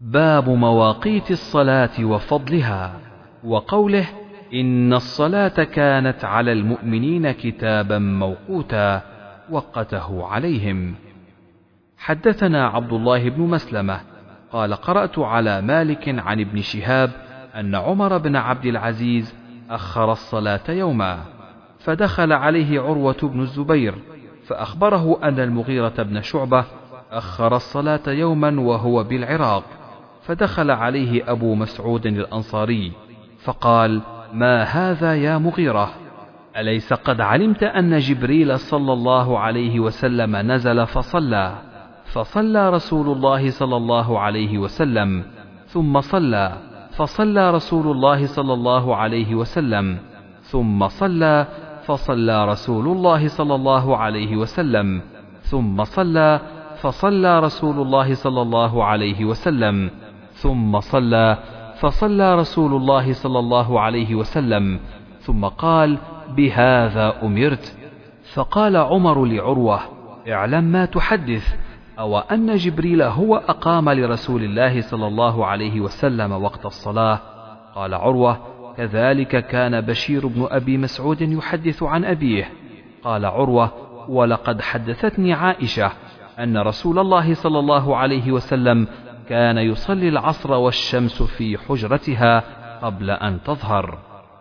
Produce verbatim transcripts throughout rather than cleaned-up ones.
باب مواقيت الصلاة وفضلها، وقوله إن الصلاة كانت على المؤمنين كتابا موقوتا وقته عليهم. حدثنا عبد الله بن مسلمة قال قرأت على مالك عن ابن شهاب أن عمر بن عبد العزيز أخر الصلاة يوما، فدخل عليه عروة بن الزبير فأخبره أن المغيرة بن شعبة أخر الصلاة يوما وهو بالعراق، فدخل عليه أبو مسعود الأنصاري فقال: ما هذا يا مغيرة؟ أليس قد علمت أن جبريل صلى الله عليه وسلم نزل فصلى فصلى رسول الله صلى الله عليه وسلم ثم صلى فصلى رسول الله صلى الله عليه وسلم ثم صلى فصلى رسول الله صلى الله عليه وسلم ثم صلى فصلى رسول الله صلى الله عليه وسلم ثم صلى فصلى رسول الله صلى الله عليه وسلم ثم قال: بهذا أمرت. فقال عمر لعروة: اعلم ما تحدث، أو أن جبريل هو أقام لرسول الله صلى الله عليه وسلم وقت الصلاة؟ قال عروة: كذلك كان بشير بن أبي مسعود يحدث عن أبيه. قال عروة: ولقد حدثتني عائشة أن رسول الله صلى الله عليه وسلم كان يصلي العصر والشمس في حجرتها قبل أن تظهر.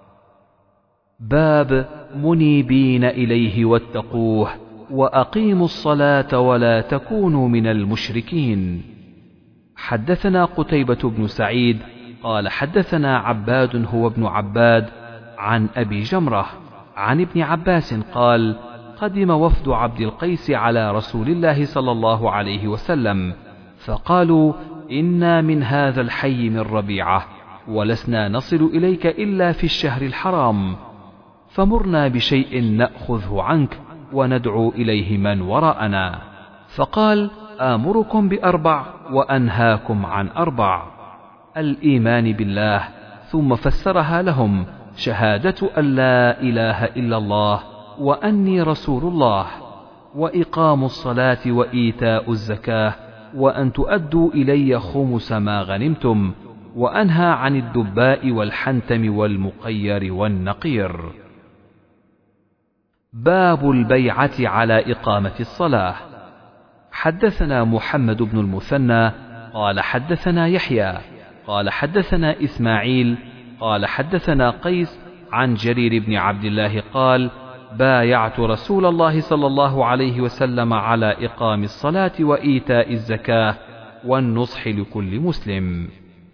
باب منيبين إليه واتقوه وأقيموا الصلاة ولا تكونوا من المشركين. حدثنا قتيبة بن سعيد قال حدثنا عباد هو ابن عباد عن أبي جمرة عن ابن عباس قال: قدم وفد عبد القيس على رسول الله صلى الله عليه وسلم فقالوا: إنا من هذا الحي من ربيعة ولسنا نصل إليك إلا في الشهر الحرام، فمرنا بشيء نأخذه عنك وندعو إليه من وراءنا. فقال: آمركم بأربع وأنهاكم عن أربع: الإيمان بالله، ثم فسرها لهم: شهادة أن لا إله إلا الله وأني رسول الله، وإقام الصلاة وإيتاء الزكاة، وأن تؤدوا إلي خمس ما غنمتم، وأنهى عن الدباء والحنتم والمقير والنقير. باب البيعة على إقامة الصلاة. حدثنا محمد بن المثنى قال حدثنا يحيى قال حدثنا إسماعيل قال حدثنا قيس عن جرير بن عبد الله قال: بايعت رسول الله صلى الله عليه وسلم على إقام الصلاة وإيتاء الزكاة والنصح لكل مسلم.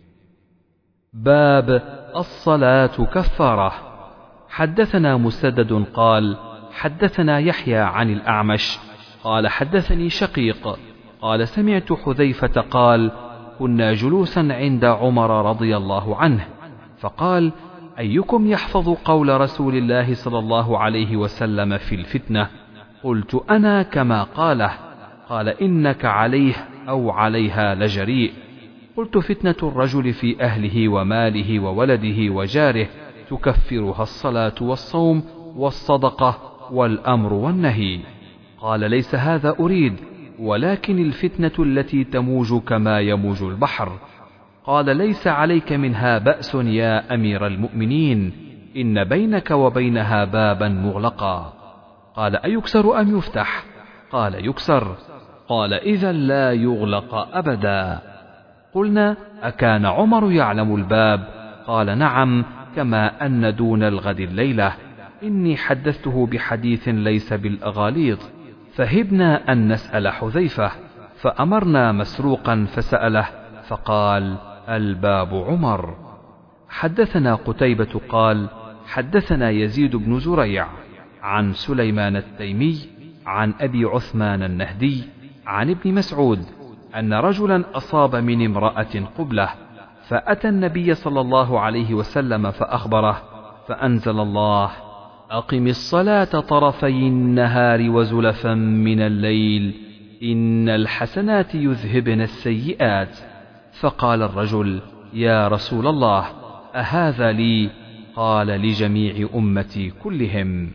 باب الصلاة كفارة. حدثنا مسدد قال حدثنا يحيى عن الأعمش قال حدثني شقيق قال سمعت حذيفة قال: كنا جلوسا عند عمر رضي الله عنه فقال: أيكم يحفظ قول رسول الله صلى الله عليه وسلم في الفتنة؟ قلت: أنا كما قاله. قال: إنك عليه أو عليها لجريء. قلت: فتنة الرجل في أهله وماله وولده وجاره تكفرها الصلاة والصوم والصدقة والأمر والنهي. قال: ليس هذا أريد، ولكن الفتنة التي تموج كما يموج البحر. قال: ليس عليك منها بأس يا أمير المؤمنين، إن بينك وبينها بابا مغلقا. قال: أيكسر أم يفتح؟ قال: يكسر. قال: إذا لا يغلق أبدا. قلنا: أكان عمر يعلم الباب؟ قال: نعم، كما أن دون الغد الليلة. إني حدثته بحديث ليس بالأغاليط، فهبنا أن نسأل حذيفة، فأمرنا مسروقا فسأله فقال: الباب عمر. حدثنا قتيبة قال حدثنا يزيد بن زريع عن سليمان التيمي عن أبي عثمان النهدي عن ابن مسعود أن رجلا أصاب من امرأة قبلة، فأتى النبي صلى الله عليه وسلم فأخبره، فأنزل الله: أقم الصلاة طرفي النهار وزلفا من الليل إن الحسنات يذهبن السيئات. فقال الرجل: يا رسول الله، أهذا لي؟ قال: لجميع أمتي كلهم.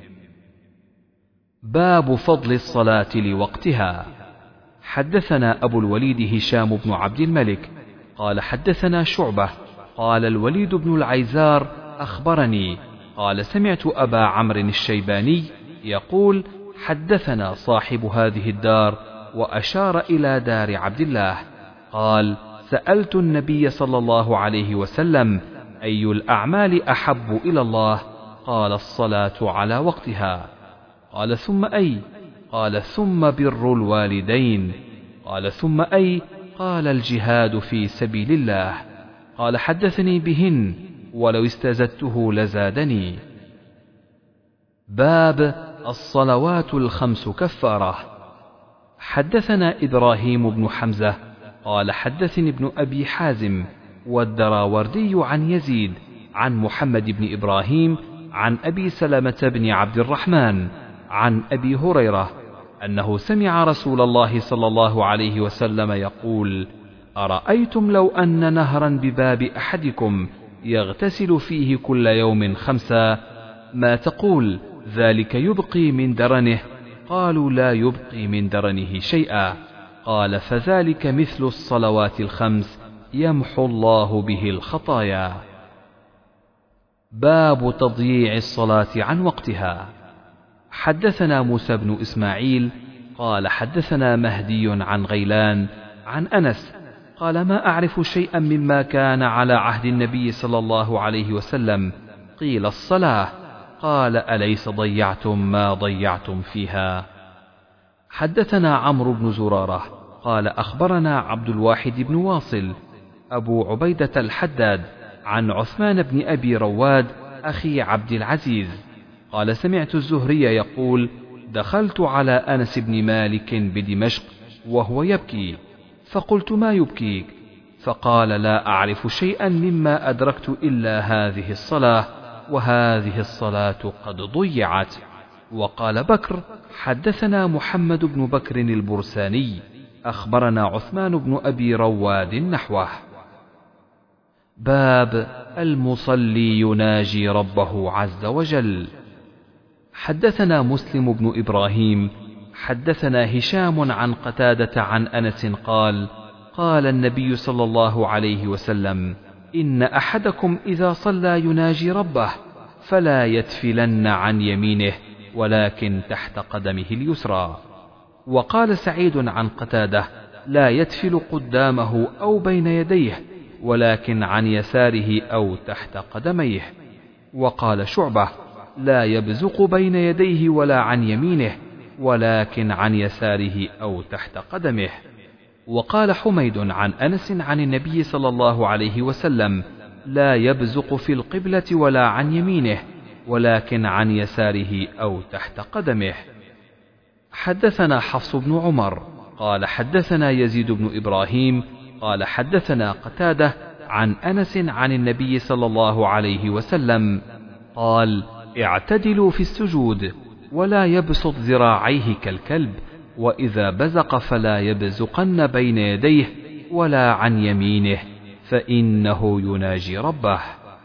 باب فضل الصلاة لوقتها. حدثنا أبو الوليد هشام بن عبد الملك قال حدثنا شعبة قال الوليد بن العيزار أخبرني قال سمعت أبا عمرو الشيباني يقول حدثنا صاحب هذه الدار، وأشار إلى دار عبد الله. قال سألت النبي صلى الله عليه وسلم أي الأعمال أحب إلى الله؟ قال الصلاة على وقتها. قال ثم أي؟ قال ثم بر الوالدين. قال ثم أي؟ قال الجهاد في سبيل الله. قال حدثني بهن ولو استزدته لزادني. باب الصلوات الخمس كفارة. حدثنا إبراهيم بن حمزة قال حدثني ابن أبي حازم والدراوردي عن يزيد عن محمد بن إبراهيم عن أبي سلمة بن عبد الرحمن عن أبي هريرة أنه سمع رسول الله صلى الله عليه وسلم يقول: أرأيتم لو أن نهرا بباب أحدكم يغتسل فيه كل يوم خمسا ما تقول؟ ذلك يبقي من درنه؟ قالوا لا يبقي من درنه شيئا. قال فذلك مثل الصلوات الخمس يمحو الله به الخطايا. باب تضييع الصلاة عن وقتها. حدثنا موسى بن إسماعيل قال حدثنا مهدي عن غيلان عن أنس قال ما أعرف شيئا مما كان على عهد النبي صلى الله عليه وسلم. قيل الصلاة. قال أليس ضيعتم ما ضيعتم فيها؟ حدثنا عمرو بن زرارة قال أخبرنا عبد الواحد بن واصل أبو عبيدة الحداد عن عثمان بن أبي رواد أخي عبد العزيز قال سمعت الزهري يقول: دخلت على أنس بن مالك بدمشق وهو يبكي، فقلت ما يبكيك؟ فقال لا أعرف شيئا مما أدركت إلا هذه الصلاة، وهذه الصلاة قد ضيعت. وقال بكر حدثنا محمد بن بكر البرساني أخبرنا عثمان بن أبي رواد نحوه. باب المصلي يناجي ربه عز وجل. حدثنا مسلم بن إبراهيم حدثنا هشام عن قتادة عن أنس قال: قال النبي صلى الله عليه وسلم: إن أحدكم إذا صلى يناجي ربه فلا يتفلن عن يمينه ولكن تحت قدمه اليسرى. وقال سعيد عن قتادة: لا يتفل قدامه أو بين يديه ولكن عن يساره أو تحت قدميه. وقال شعبة: لا يبزق بين يديه ولا عن يمينه ولكن عن يساره أو تحت قدمه. وقال حميد عن أنس عن النبي صلى الله عليه وسلم: لا يبزق في القبلة ولا عن يمينه ولكن عن يساره أو تحت قدمه. حدثنا حفص بن عمر قال حدثنا يزيد بن إبراهيم قال حدثنا قتادة عن أنس عن النبي صلى الله عليه وسلم قال: اعتدلوا في السجود ولا يبسط ذراعيه كالكلب، وإذا بزق فلا يبزقن بين يديه ولا عن يمينه فإنه يناجي ربه.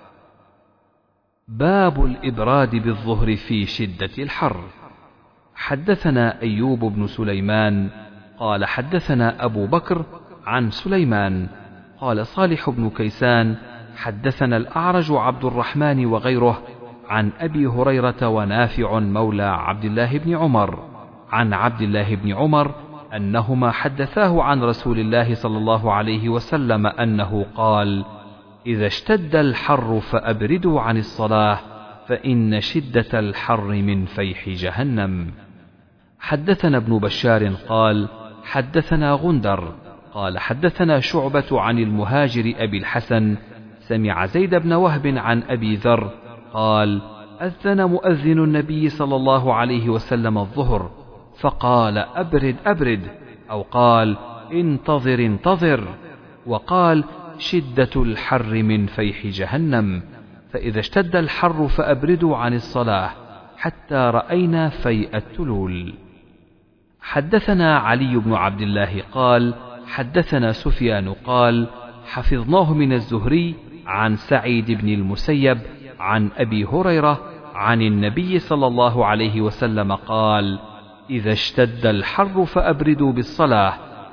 باب الإبراد بالظهر في شدة الحر. حدثنا أيوب بن سليمان قال حدثنا أبو بكر عن سليمان قال صالح بن كيسان حدثنا الأعرج عبد الرحمن وغيره عن أبي هريرة ونافع مولى عبد الله بن عمر عن عبد الله بن عمر أنهما حدثاه عن رسول الله صلى الله عليه وسلم أنه قال: إذا اشتد الحر فأبردوا عن الصلاة فإن شدة الحر من فيح جهنم. حدثنا ابن بشار قال حدثنا غندر قال حدثنا شعبة عن المهاجر أبي الحسن سمع زيد بن وهب عن أبي ذر قال: أذن مؤذن النبي صلى الله عليه وسلم الظهر فقال: أبرد أبرد، أو قال: انتظر انتظر، وقال: شدة الحر من فيح جهنم، فإذا اشتد الحر فأبردوا عن الصلاة حتى رأينا فيء التلول. حدثنا علي بن عبد الله قال حدثنا سفيان قال حفظناه من الزهري عن سعيد بن المسيب عن أبي هريرة عن النبي صلى الله عليه وسلم قال: إذا اشتد الحر فأبردوا بالصلاة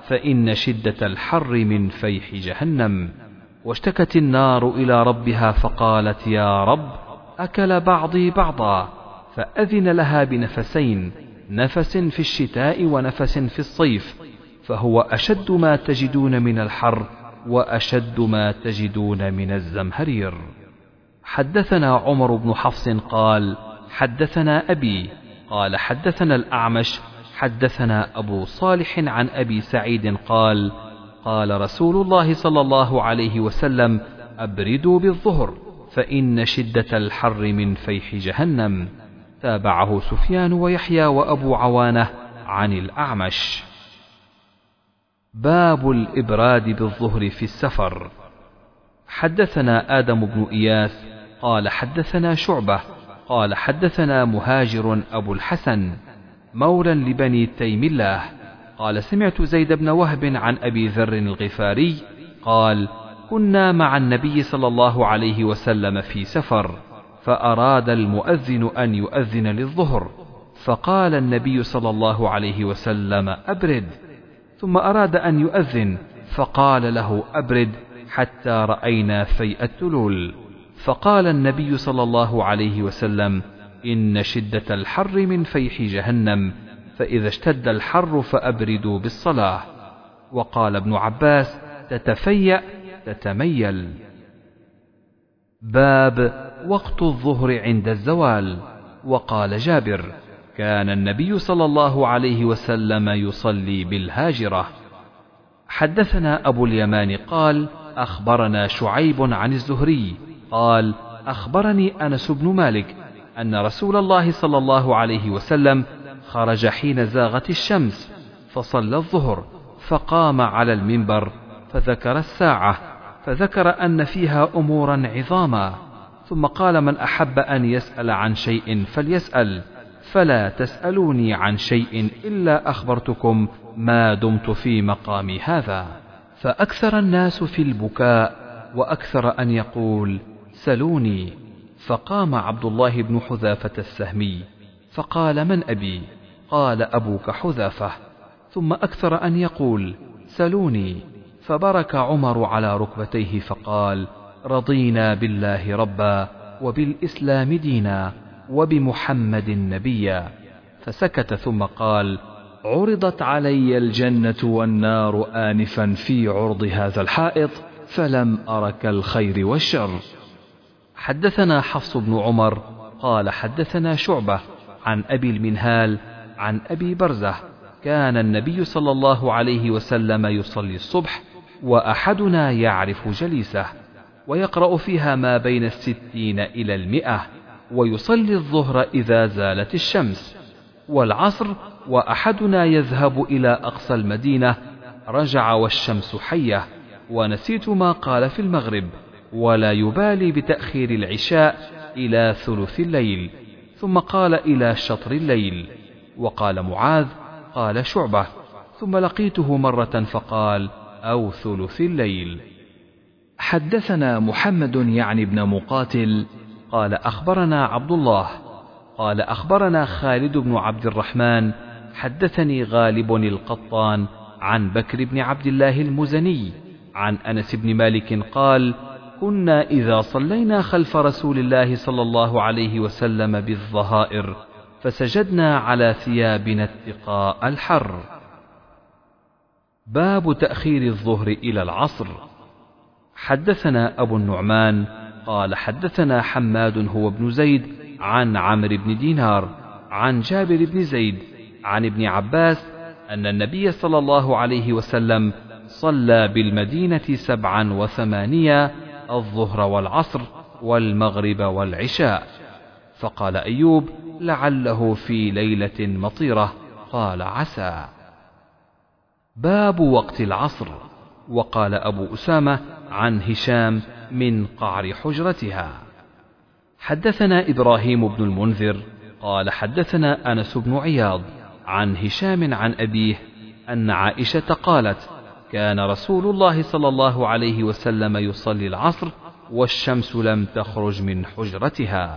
فإن شدة الحر من فيح جهنم. واشتكت النار إلى ربها فقالت يا رب أكل بعضي بعضا، فأذن لها بنفسين، نفس في الشتاء ونفس في الصيف، فهو أشد ما تجدون من الحر وأشد ما تجدون من الزمهرير. حدثنا عمر بن حفص قال حدثنا أبي قال حدثنا الأعمش حدثنا أبو صالح عن أبي سعيد قال قال رسول الله صلى الله عليه وسلم أبردوا بالظهر فإن شدة الحر من فيح جهنم. تابعه سفيان ويحيى وأبو عوانة عن الأعمش. باب الإبراد بالظهر في السفر. حدثنا آدم بن إياس قال حدثنا شعبة قال حدثنا مهاجر أبو الحسن مولى لبني تيم الله قال سمعت زيد بن وهب عن أبي ذر الغفاري قال كنا مع النبي صلى الله عليه وسلم في سفر، فأراد المؤذن أن يؤذن للظهر، فقال النبي صلى الله عليه وسلم أبرد، ثم أراد أن يؤذن فقال له أبرد حتى رأينا فيء التلول، فقال النبي صلى الله عليه وسلم إن شدة الحر من فيح جهنم، فإذا اشتد الحر فأبردوا بالصلاة. وقال ابن عباس تتفيأ تتميل. باب وقت الظهر عند الزوال. وقال جابر كان النبي صلى الله عليه وسلم يصلي بالهاجرة. حدثنا أبو اليمان قال أخبرنا شعيب عن الزهري قال أخبرني أنس بن مالك أن رسول الله صلى الله عليه وسلم خرج حين زاغت الشمس فصلى الظهر، فقام على المنبر فذكر الساعة، فذكر أن فيها أمورا عظاما، ثم قال من أحب أن يسأل عن شيء فليسأل، فلا تسألوني عن شيء إلا أخبرتكم ما دمت في مقامي هذا. فأكثر الناس في البكاء، وأكثر أن يقول سلوني، فقام عبد الله بن حذافة السهمي فقال من أبي؟ قال أبوك حذافة، ثم أكثر أن يقول سلوني، فبرك عمر على ركبتيه فقال رضينا بالله ربا وبالإسلام دينا وبمحمد نبيا، فسكت ثم قال عرضت علي الجنة والنار آنفا في عرض هذا الحائط فلم أرك الخير والشر. حدثنا حفص بن عمر قال حدثنا شعبة عن أبي المنهال عن أبي برزة كان النبي صلى الله عليه وسلم يصلي الصبح وأحدنا يعرف جليسه، ويقرأ فيها ما بين الستين إلى المئة، ويصلي الظهر إذا زالت الشمس، والعصر وأحدنا يذهب إلى أقصى المدينة، رجع والشمس حية، ونسيت ما قال في المغرب، ولا يبالي بتأخير العشاء إلى ثلث الليل، ثم قال إلى شطر الليل. وقال معاذ قال شعبة ثم لقيته مرة فقال أو ثلث الليل. حدثنا محمد يعني ابن مقاتل قال أخبرنا عبد الله قال أخبرنا خالد بن عبد الرحمن حدثني غالب القطان عن بكر بن عبد الله المزني عن أنس بن مالك قال كنا إذا صلينا خلف رسول الله صلى الله عليه وسلم بالظهائر فسجدنا على ثيابنا اتقاء الحر. باب تأخير الظهر إلى العصر. حدثنا أبو النعمان قال حدثنا حماد هو ابن زيد عن عمرو بن دينار عن جابر بن زيد عن ابن عباس أن النبي صلى الله عليه وسلم صلى بالمدينة سبعا وثمانية الظهر والعصر والمغرب والعشاء. فقال أيوب لعله في ليلة مطيرة، قال عسى. باب وقت العصر. وقال أبو أسامة عن هشام من قعر حجرتها. حدثنا إبراهيم بن المنذر قال حدثنا أنس بن عياض عن هشام عن أبيه أن عائشة قالت كان رسول الله صلى الله عليه وسلم يصلي العصر والشمس لم تخرج من حجرتها.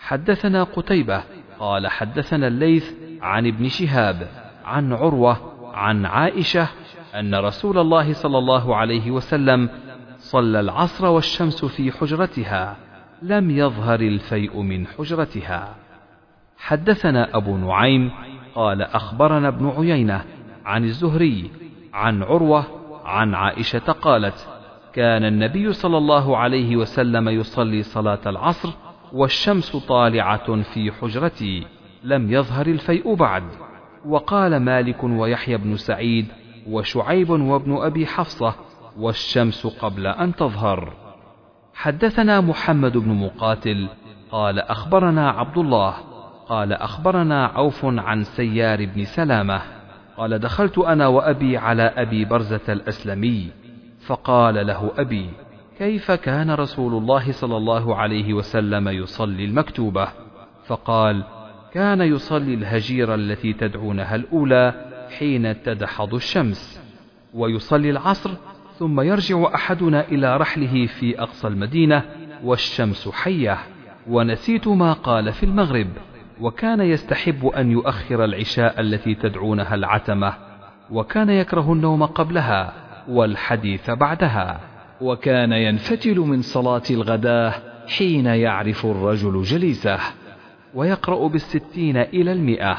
حدثنا قتيبة قال حدثنا الليث عن ابن شهاب عن عروة عن عائشة أن رسول الله صلى الله عليه وسلم صلى العصر والشمس في حجرتها، لم يظهر الفيء من حجرتها. حدثنا أبو نعيم قال أخبرنا ابن عيينة عن الزهري عن عروة عن عائشة قالت: كان النبي صلى الله عليه وسلم يصلي صلاة العصر والشمس طالعة في حجرتي، لم يظهر الفيء بعد. وقال مالك ويحيى بن سعيد وشعيب وابن أبي حفصة: والشمس قبل أن تظهر. حدثنا محمد بن مقاتل قال أخبرنا عبد الله قال أخبرنا عوف عن سيار بن سلامة قال: دخلت أنا وأبي على أبي برزة الأسلمي، فقال له أبي: كيف كان رسول الله صلى الله عليه وسلم يصلي المكتوبة؟ فقال: كان يصلي الهجير التي تدعونها الأولى حين تدحض الشمس، ويصلي العصر، ثم يرجع أحدنا إلى رحله في أقصى المدينة والشمس حية. ونسيت ما قال في المغرب، وكان يستحب أن يؤخر العشاء التي تدعونها العتمة، وكان يكره النوم قبلها والحديث بعدها، وكان ينفتل من صلاة الغداة حين يعرف الرجل جليسه، ويقرأ بالستين إلى المئة.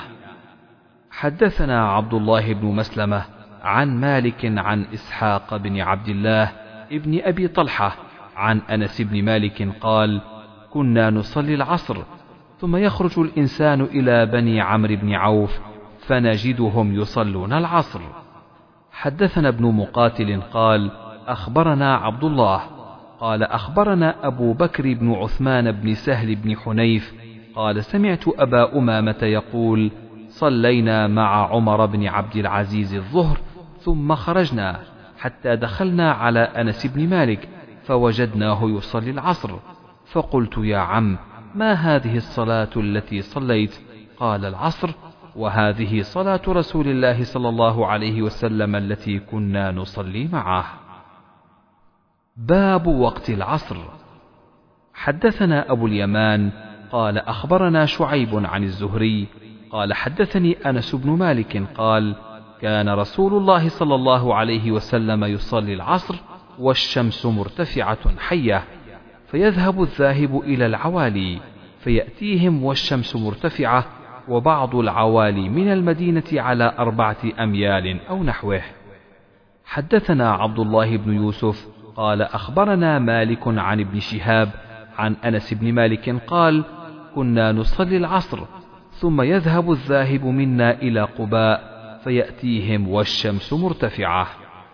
حدثنا عبد الله بن مسلمة عن مالك عن إسحاق بن عبد الله ابن أبي طلحة عن أنس بن مالك قال: كنا نصلي العصر، ثم يخرج الإنسان إلى بني عمرو بن عوف فنجدهم يصلون العصر. حدثنا ابن مقاتل قال أخبرنا عبد الله قال أخبرنا أبو بكر بن عثمان بن سهل بن حنيف قال: سمعت أبا أمامة يقول: صلينا مع عمر بن عبد العزيز الظهر، ثم خرجنا حتى دخلنا على أنس بن مالك فوجدناه يصلي العصر، فقلت: يا عم، ما هذه الصلاة التي صليت؟ قال: العصر، وهذه صلاة رسول الله صلى الله عليه وسلم التي كنا نصلي معه. باب وقت العصر. حدثنا أبو اليمان قال أخبرنا شعيب عن الزهري قال: حدثني أنس بن مالك قال: كان رسول الله صلى الله عليه وسلم يصلي العصر والشمس مرتفعة حية، فيذهب الذاهب إلى العوالي فيأتيهم والشمس مرتفعة، وبعض العوالي من المدينة على أربعة أميال أو نحوه. حدثنا عبد الله بن يوسف قال أخبرنا مالك عن ابن شهاب عن أنس بن مالك قال: كنا نصلي العصر، ثم يذهب الذاهب منا إلى قباء فيأتيهم والشمس مرتفعة.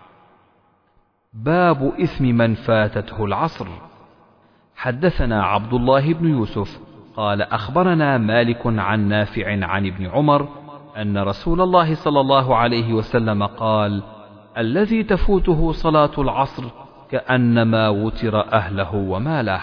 باب إثم من فاتته العصر. حدثنا عبد الله بن يوسف قال أخبرنا مالك عن نافع عن ابن عمر أن رسول الله صلى الله عليه وسلم قال: الذي تفوته صلاة العصر كأنما وتر أهله وماله.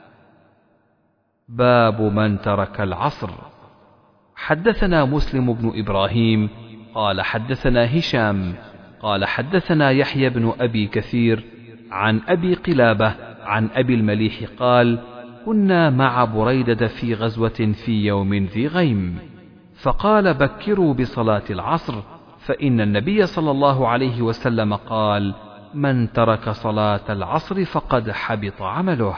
باب من ترك العصر. حدثنا مسلم بن إبراهيم قال حدثنا هشام قال حدثنا يحيى بن أبي كثير عن أبي قلابة عن أبي المليح قال: كنا مع بريدة في غزوة في يوم ذي غيم، فقال: بكروا بصلاة العصر، فإن النبي صلى الله عليه وسلم قال: من ترك صلاة العصر فقد حبط عمله.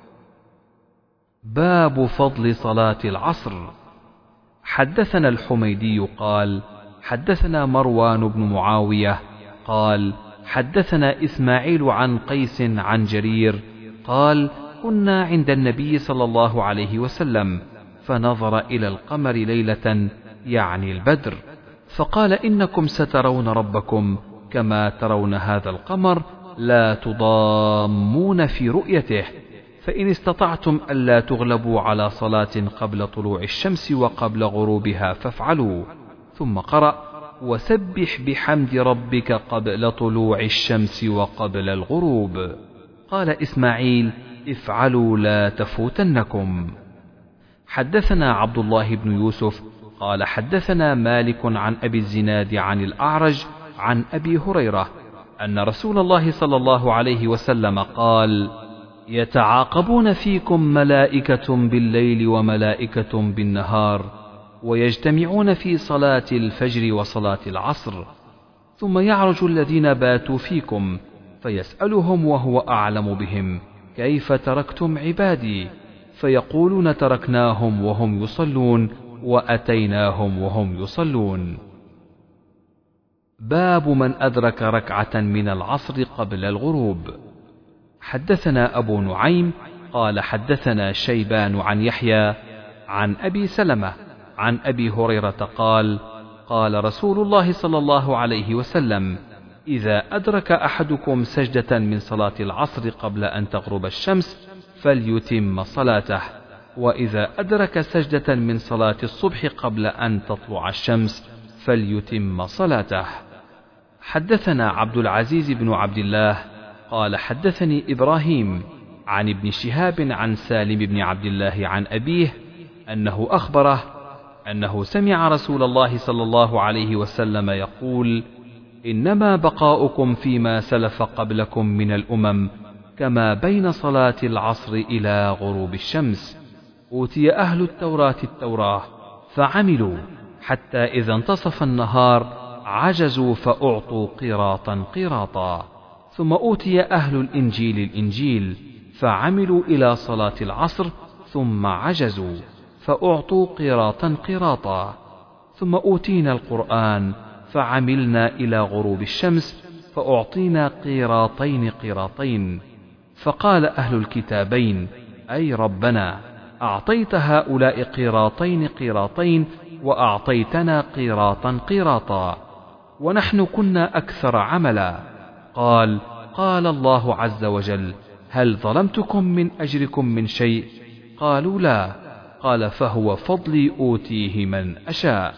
باب فضل صلاة العصر. حدثنا الحميدي قال حدثنا مروان بن معاوية قال حدثنا إسماعيل عن قيس عن جرير قال: كنا عند النبي صلى الله عليه وسلم فنظر إلى القمر ليلة، يعني البدر، فقال: إنكم سترون ربكم كما ترون هذا القمر، لا تضامون في رؤيته، فإن استطعتم ألا تغلبوا على صلاة قبل طلوع الشمس وقبل غروبها فافعلوا. ثم قرأ: وسبح بحمد ربك قبل طلوع الشمس وقبل الغروب. قال إسماعيل: افعلوا لا تفوتنكم. حدثنا عبد الله بن يوسف قال حدثنا مالك عن أبي الزناد عن الأعرج عن أبي هريرة أن رسول الله صلى الله عليه وسلم قال: يتعاقبون فيكم ملائكة بالليل وملائكة بالنهار، ويجتمعون في صلاة الفجر وصلاة العصر، ثم يعرج الذين باتوا فيكم فيسألهم وهو أعلم بهم: كيف تركتم عبادي؟ فيقولون: تركناهم وهم يصلون وأتيناهم وهم يصلون. باب من أدرك ركعة من العصر قبل الغروب. حدثنا أبو نعيم قال حدثنا شيبان عن يحيى عن أبي سلمة عن أبي هريرة قال: قال رسول الله صلى الله عليه وسلم: إذا أدرك أحدكم سجدة من صلاة العصر قبل أن تغرب الشمس فليتم صلاته، وإذا أدرك سجدة من صلاة الصبح قبل أن تطلع الشمس فليتم صلاته. حدثنا عبد العزيز بن عبد الله قال حدثني إبراهيم عن ابن شهاب عن سالم بن عبد الله عن أبيه أنه أخبره أنه سمع رسول الله صلى الله عليه وسلم يقول: إنما بقاؤكم فيما سلف قبلكم من الأمم كما بين صلاة العصر إلى غروب الشمس. أوتي أهل التوراة التوراة فعملوا حتى إذا انتصف النهار عجزوا فأعطوا قيراطا قيراطا، ثم أوتي أهل الإنجيل الإنجيل فعملوا إلى صلاة العصر ثم عجزوا فأعطوا قيراطا قيراطا، ثم أوتينا القرآن فعملنا إلى غروب الشمس فأعطينا قيراطين قيراطين. فقال أهل الكتابين: أي ربنا، أعطيت هؤلاء قيراطين قيراطين وأعطيتنا قيراطا قيراطا، ونحن كنا أكثر عملا. قال: قال الله عز وجل: هل ظلمتكم من أجركم من شيء؟ قالوا: لا. قال: فهو فضلي أوتيه من أشاء.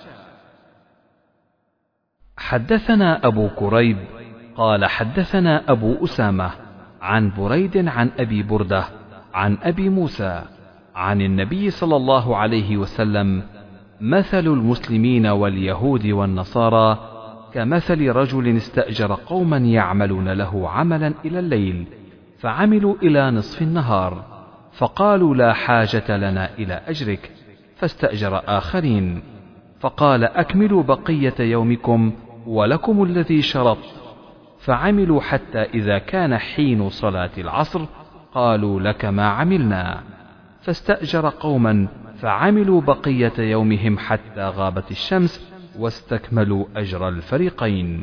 حدثنا أبو كريب قال حدثنا أبو أسامة عن بريد عن أبي بردة عن أبي موسى عن النبي صلى الله عليه وسلم: مثل المسلمين واليهود والنصارى كمثل رجل استأجر قوما يعملون له عملا إلى الليل فعملوا إلى نصف النهار، فقالوا: لا حاجة لنا إلى أجرك، فاستأجر آخرين، فقال: أكملوا بقية يومكم ولكم الذي شرط. فعملوا حتى إذا كان حين صلاة العصر قالوا: لك ما عملنا، فاستأجر قوما فعملوا بقية يومهم حتى غابت الشمس واستكملوا أجر الفريقين.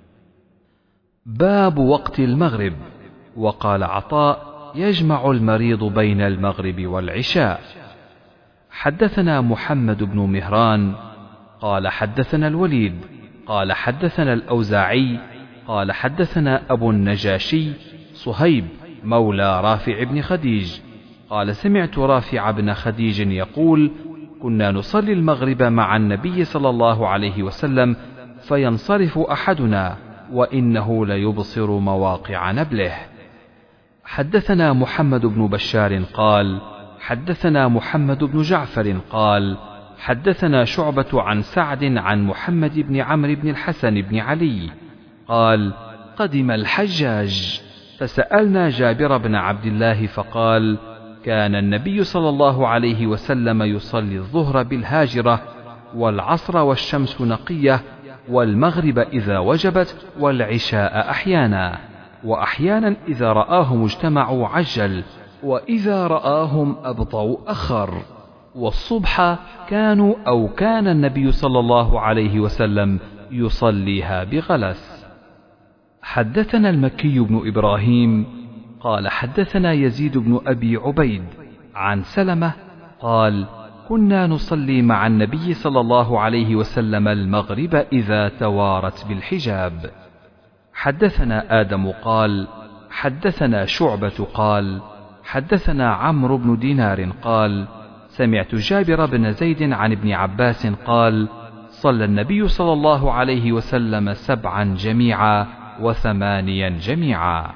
باب وقت المغرب. وقال عطاء: يجمع المريض بين المغرب والعشاء. حدثنا محمد بن مهران قال حدثنا الوليد قال حدثنا الأوزاعي قال حدثنا أبو النجاشي صهيب مولى رافع بن خديج قال: سمعت رافع بن خديج يقول: كنا نصلي المغرب مع النبي صلى الله عليه وسلم فينصرف أحدنا وإنه ليبصر مواقع نبله. حدثنا محمد بن بشار قال حدثنا محمد بن جعفر قال حدثنا شعبة عن سعد عن محمد بن عمرو بن الحسن بن علي قال: قدم الحجاج فسألنا جابر بن عبد الله فقال: كان النبي صلى الله عليه وسلم يصلي الظهر بالهاجرة والعصر والشمس نقية والمغرب إذا وجبت والعشاء أحيانا، وأحيانا إذا رآهم اجتمعوا عجل، وإذا رآهم أبطأوا أخر، والصبح كانوا أو كان النبي صلى الله عليه وسلم يصليها بغلس. حدثنا المكي بن إبراهيم قال حدثنا يزيد بن أبي عبيد عن سلمة قال: كنا نصلي مع النبي صلى الله عليه وسلم المغرب إذا توارت بالحجاب. حدثنا آدم قال حدثنا شعبة قال حدثنا عمرو بن دينار قال: سمعت جابر بن زيد عن ابن عباس قال: صلى النبي صلى الله عليه وسلم سبعا جميعا وثمانيا جميعا.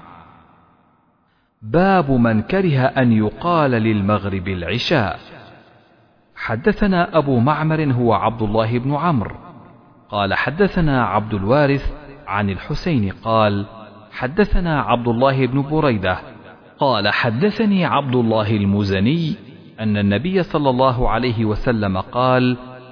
باب من كره أن يقال للمغرب العشاء. حدثنا أبو معمر هو عبد الله بن عمرو قال حدثنا عبد الوارث عن الحسين قال حدثنا عبد الله بن بريدة قال حدثني عبد الله المزني أن النبي صلى الله عليه وسلم قال: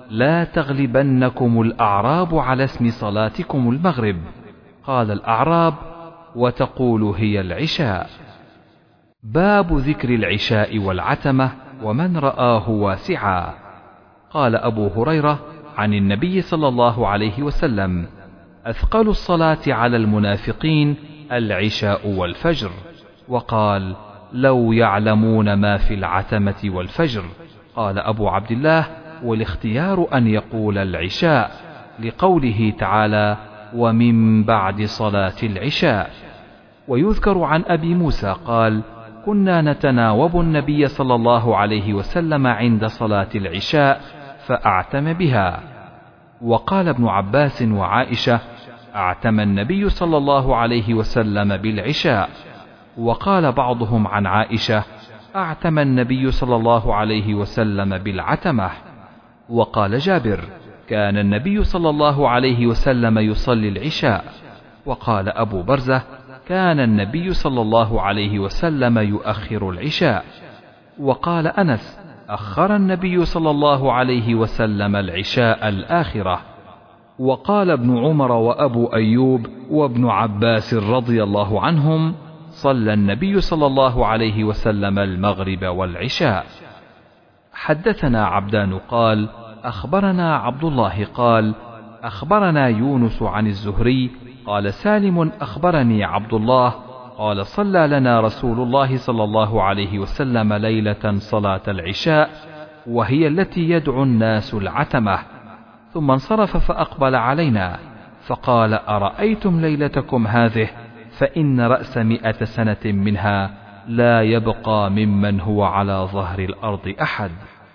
لا تغلبنكم الأعراب على اسم صلاتكم المغرب. قال الأعراب: وتقول هي العشاء. باب ذكر العشاء والعتمة ومن رآه واسعا. قال أبو هريرة عن النبي صلى الله عليه وسلم: أثقل الصلاة على المنافقين العشاء والفجر. وقال: لو يعلمون ما في العتمة والفجر. قال أبو عبد الله: والاختيار أن يقول العشاء، لقوله تعالى: ومن بعد صلاة العشاء. ويذكر عن أبي موسى قال: كنا نتناوب النبي صلى الله عليه وسلم عند صلاة العشاء فأعتم بها. وقال ابن عباس وعائشة: أعتم النبي صلى الله عليه وسلم بالعشاء. وقال بعضهم عن عائشة: أعتم النبي صلى الله عليه وسلم بالعتمة. وقال جابر: كان النبي صلى الله عليه وسلم يصلي العشاء. وقال أبو برزة: كان النبي صلى الله عليه وسلم يؤخر العشاء. وقال أنس: أخر النبي صلى الله عليه وسلم العشاء الآخرة. وقال ابن عمر وأبو أيوب وابن عباس رضي الله عنهم: صلى النبي صلى الله عليه وسلم المغرب والعشاء. حدثنا عبدان قال: أخبرنا عبد الله قال: أخبرنا يونس عن الزهري قال: سالم أخبرني عبد الله قال: صلى لنا رسول الله صلى الله عليه وسلم ليلة صلاة العشاء، وهي التي يدعو الناس العتمة، ثم انصرف فأقبل علينا فقال: أرأيتم ليلتكم هذه؟ فإن رأس مئة سنة منها لا يبقى ممن هو على ظهر الأرض أحد.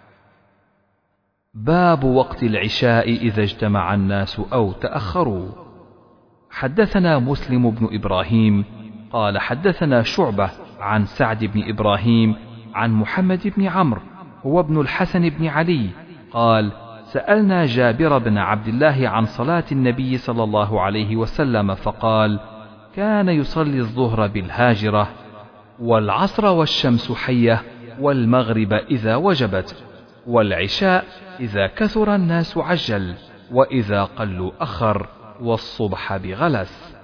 باب وقت العشاء إذا اجتمع الناس أو تأخروا. حدثنا مسلم بن إبراهيم قال: حدثنا شعبة عن سعد بن إبراهيم عن محمد بن عمرو هو ابن الحسن بن علي قال: سألنا جابر بن عبد الله عن صلاة النبي صلى الله عليه وسلم فقال: كان يصلي الظهر بالهاجرة، والعصر والشمس حية، والمغرب إذا وجبت، والعشاء إذا كثر الناس عجل، وإذا قلوا أخر، والصبح بغلس.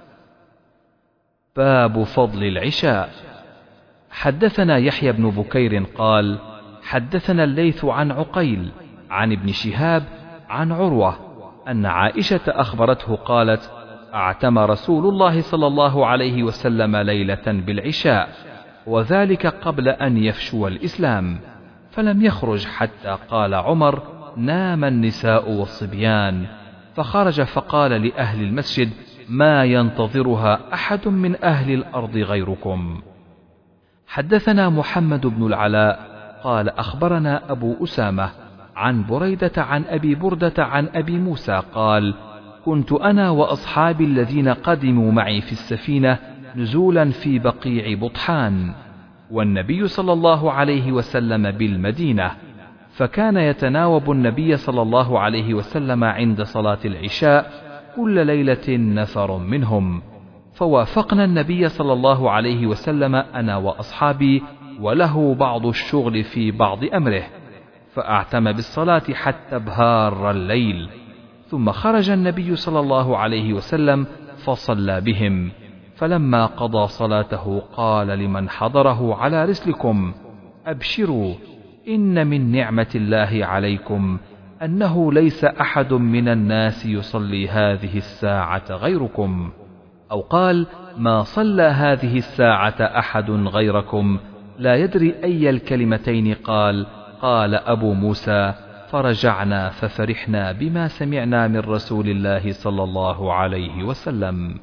باب فضل العشاء. حدثنا يحيى بن بكير قال: حدثنا الليث عن عقيل عن ابن شهاب عن عروة أن عائشة أخبرته قالت: أعتم رسول الله صلى الله عليه وسلم ليلة بالعشاء، وذلك قبل أن يفشو الإسلام، فلم يخرج حتى قال عمر: نام النساء والصبيان، فخرج فقال لأهل المسجد: ما ينتظرها أحد من أهل الأرض غيركم. حدثنا محمد بن العلاء قال: أخبرنا أبو أسامة عن بريدة عن أبي بردة عن أبي موسى قال: كنت أنا وأصحابي الذين قدموا معي في السفينة نزولا في بقيع بطحان، والنبي صلى الله عليه وسلم بالمدينة، فكان يتناوب النبي صلى الله عليه وسلم عند صلاة العشاء كل ليلة نفر منهم، فوافقنا النبي صلى الله عليه وسلم أنا وأصحابي، وله بعض الشغل في بعض أمره، فأعتم بالصلاة حتى ابهار الليل، ثم خرج النبي صلى الله عليه وسلم فصلى بهم، فلما قضى صلاته قال لمن حضره: على رسلكم، أبشروا، إن من نعمة الله عليكم أنه ليس أحد من الناس يصلي هذه الساعة غيركم، أو قال: ما صلى هذه الساعة أحد غيركم. لا يدري أي الكلمتين قال. قال أبو موسى: فرجعنا ففرحنا بما سمعنا من رسول الله صلى الله عليه وسلم.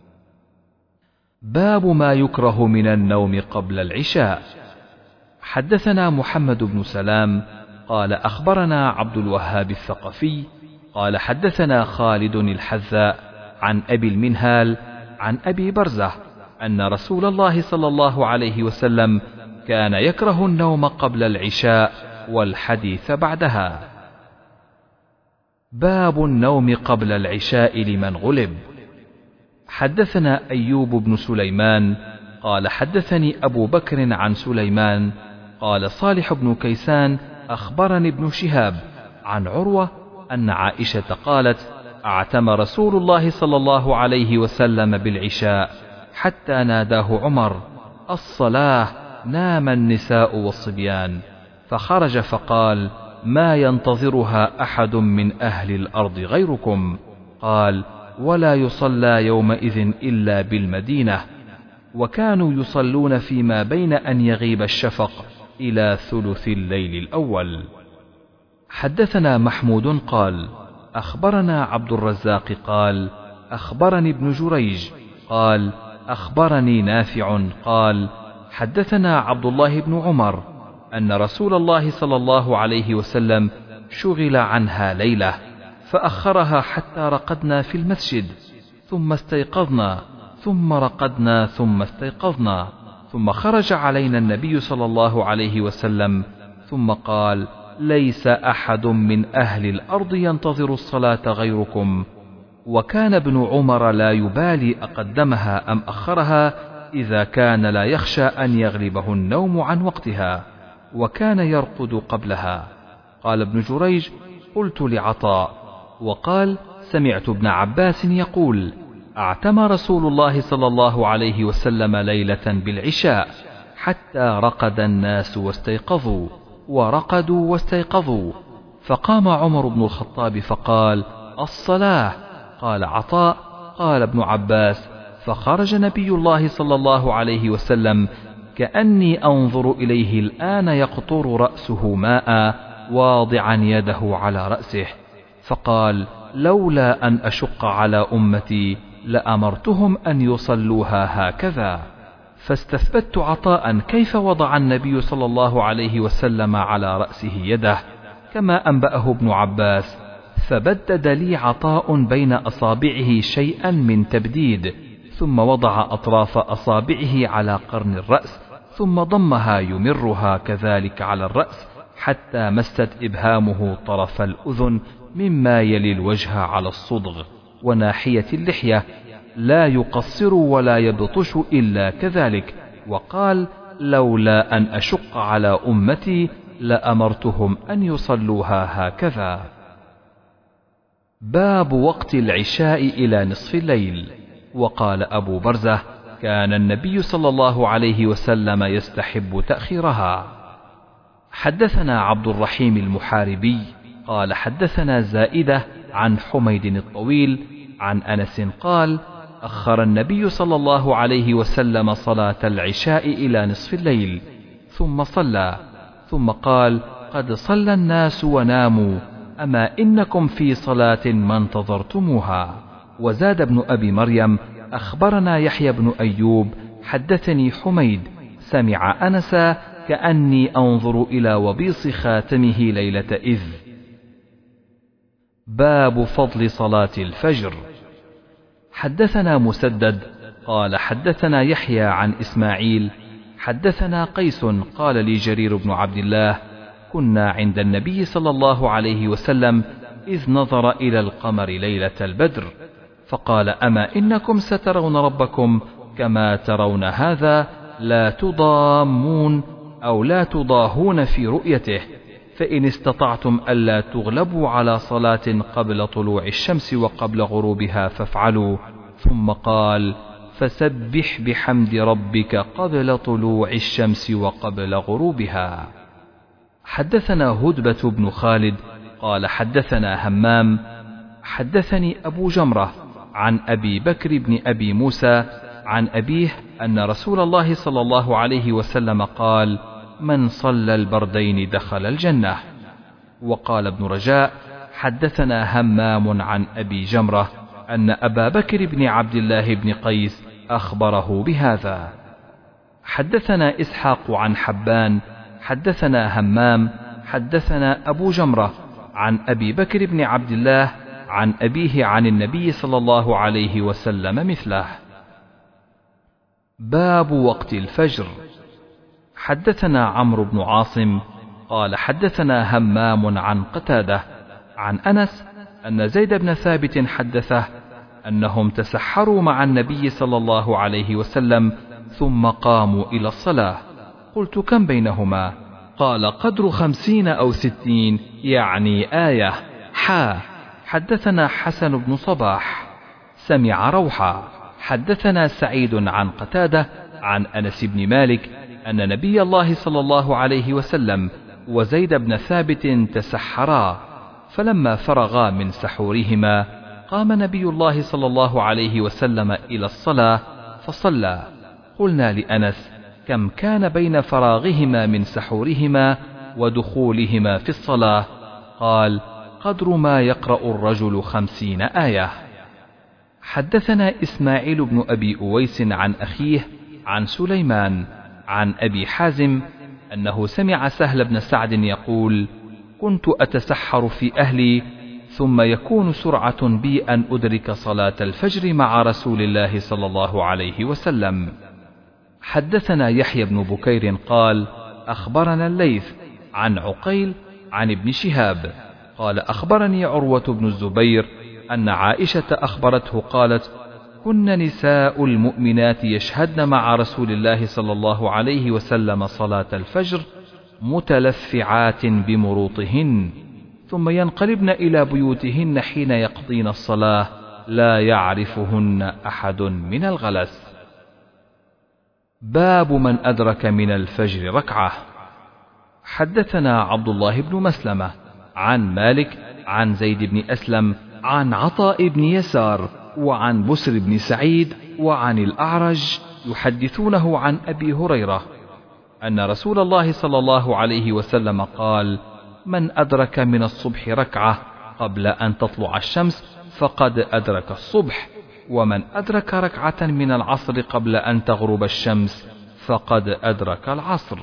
باب ما يكره من النوم قبل العشاء. حدثنا محمد بن سلام قال: أخبرنا عبد الوهاب الثقفي قال: حدثنا خالد الحذاء عن أبي المنهال عن أبي برزة أن رسول الله صلى الله عليه وسلم كان يكره النوم قبل العشاء والحديث بعدها. باب النوم قبل العشاء لمن غلب. حدثنا أيوب بن سليمان قال: حدثني أبو بكر عن سليمان قال: صالح بن كيسان أخبرني ابن شهاب عن عروة أن عائشة قالت: اعتم رسول الله صلى الله عليه وسلم بالعشاء حتى ناداه عمر: الصلاة، نام النساء والصبيان، فخرج فقال: ما ينتظرها أحد من أهل الأرض غيركم؟ قال: ولا يصلى يومئذ إلا بالمدينة. وكانوا يصلون فيما بين أن يغيب الشفق إلى ثلث الليل الأول. حدثنا محمود قال: أخبرنا عبد الرزاق قال: أخبرني ابن جريج قال: أخبرني نافع قال: حدثنا عبد الله بن عمر أن رسول الله صلى الله عليه وسلم شغل عنها ليلة فأخرها حتى رقدنا في المسجد، ثم استيقظنا، ثم رقدنا، ثم استيقظنا، ثم خرج علينا النبي صلى الله عليه وسلم ثم قال: ليس أحد من أهل الأرض ينتظر الصلاة غيركم. وكان ابن عمر لا يبالي أقدمها أم أخرها إذا كان لا يخشى أن يغلبه النوم عن وقتها، وكان يرقد قبلها. قال ابن جريج: قلت لعطاء، وقال: سمعت ابن عباس يقول: اعتم رسول الله صلى الله عليه وسلم ليلة بالعشاء حتى رقد الناس واستيقظوا، ورقدوا واستيقظوا، فقام عمر بن الخطاب فقال: الصلاة. قال عطاء: قال ابن عباس: فخرج نبي الله صلى الله عليه وسلم كأني أنظر إليه الآن يقطر رأسه ماء واضعا يده على رأسه، فقال: لولا أن أشق على أمتي لأمرتهم أن يصلوها هكذا. فاستثبت عطاء كيف وضع النبي صلى الله عليه وسلم على رأسه يده كما أنبأه ابن عباس، فبدد لي عطاء بين أصابعه شيئا من تبديد، ثم وضع أطراف أصابعه على قرن الرأس، ثم ضمها يمرها كذلك على الرأس حتى مست إبهامه طرف الأذن مما يلي الوجه على الصدغ وناحية اللحية، لا يقصر ولا يبطش إلا كذلك، وقال: لولا أن أشق على أمتي لأمرتهم أن يصلوها هكذا. باب وقت العشاء إلى نصف الليل. وقال أبو برزة: كان النبي صلى الله عليه وسلم يستحب تأخيرها. حدثنا عبد الرحيم المحاربي قال: حدثنا زائدة عن حميد الطويل عن أنس قال: أخر النبي صلى الله عليه وسلم صلاة العشاء إلى نصف الليل ثم صلى، ثم قال: قد صلى الناس وناموا، أما إنكم في صلاة ما انتظرتموها. وزاد ابن أبي مريم: أخبرنا يحيى بن أيوب حدثني حميد سمع أنسا كأني أنظر إلى وبيص خاتمه ليلة إذ. باب فضل صلاة الفجر. حدثنا مسدد قال: حدثنا يحيى عن إسماعيل حدثنا قيس قال لي جرير بن عبد الله: كنا عند النبي صلى الله عليه وسلم إذ نظر إلى القمر ليلة البدر، فقال: أما إنكم سترون ربكم كما ترون هذا، لا تضامون أو لا تضاهون في رؤيته، فإن استطعتم ألا تغلبوا على صلاة قبل طلوع الشمس وقبل غروبها فافعلوا. ثم قال: فسبح بحمد ربك قبل طلوع الشمس وقبل غروبها. حدثنا هدبة بن خالد قال: حدثنا همام حدثني أبو جمرة عن أبي بكر بن أبي موسى عن أبيه أن رسول الله صلى الله عليه وسلم قال: من صلى البردين دخل الجنة. وقال ابن رجاء: حدثنا همام عن أبي جمرة أن أبا بكر بن عبد الله بن قيس أخبره بهذا. حدثنا إسحاق عن حبان حدثنا همام حدثنا أبو جمرة عن أبي بكر بن عبد الله عن أبيه عن النبي صلى الله عليه وسلم مثله. باب وقت الفجر. حدثنا عمرو بن عاصم قال: حدثنا همام عن قتادة عن أنس أن زيد بن ثابت حدثه أنهم تسحروا مع النبي صلى الله عليه وسلم ثم قاموا إلى الصلاة. قلت: كم بينهما؟ قال: قدر خمسين أو ستين، يعني آية. حا حدثنا حسن بن صباح سمع روحا حدثنا سعيد عن قتادة عن أنس بن مالك أن نبي الله صلى الله عليه وسلم وزيد بن ثابت تسحرا، فلما فرغا من سحورهما قام نبي الله صلى الله عليه وسلم إلى الصلاة فصلى. قلنا لأنس: كم كان بين فراغهما من سحورهما ودخولهما في الصلاة؟ قال: قدر ما يقرأ الرجل خمسين آية. حدثنا إسماعيل بن أبي أويس عن أخيه عن سليمان عن أبي حازم أنه سمع سهل بن سعد يقول: كنت أتسحر في أهلي ثم يكون سرعة بي أن أدرك صلاة الفجر مع رسول الله صلى الله عليه وسلم. حدثنا يحيى بن بكير قال: أخبرنا الليث عن عقيل عن ابن شهاب قال: أخبرني عروة بن الزبير أن عائشة أخبرته قالت: كن نساء المؤمنات يشهدن مع رسول الله صلى الله عليه وسلم صلاة الفجر متلفعات بمروطهن، ثم ينقلبن إلى بيوتهن حين يقضين الصلاة لا يعرفهن أحد من الغلس. باب من أدرك من الفجر ركعة. حدثنا عبد الله بن مسلمة عن مالك عن زيد بن أسلم عن عطاء بن يسار وعن بسر بن سعيد وعن الأعرج يحدثونه عن أبي هريرة أن رسول الله صلى الله عليه وسلم قال: من أدرك من الصبح ركعة قبل أن تطلع الشمس فقد أدرك الصبح، ومن أدرك ركعة من العصر قبل أن تغرب الشمس فقد أدرك العصر.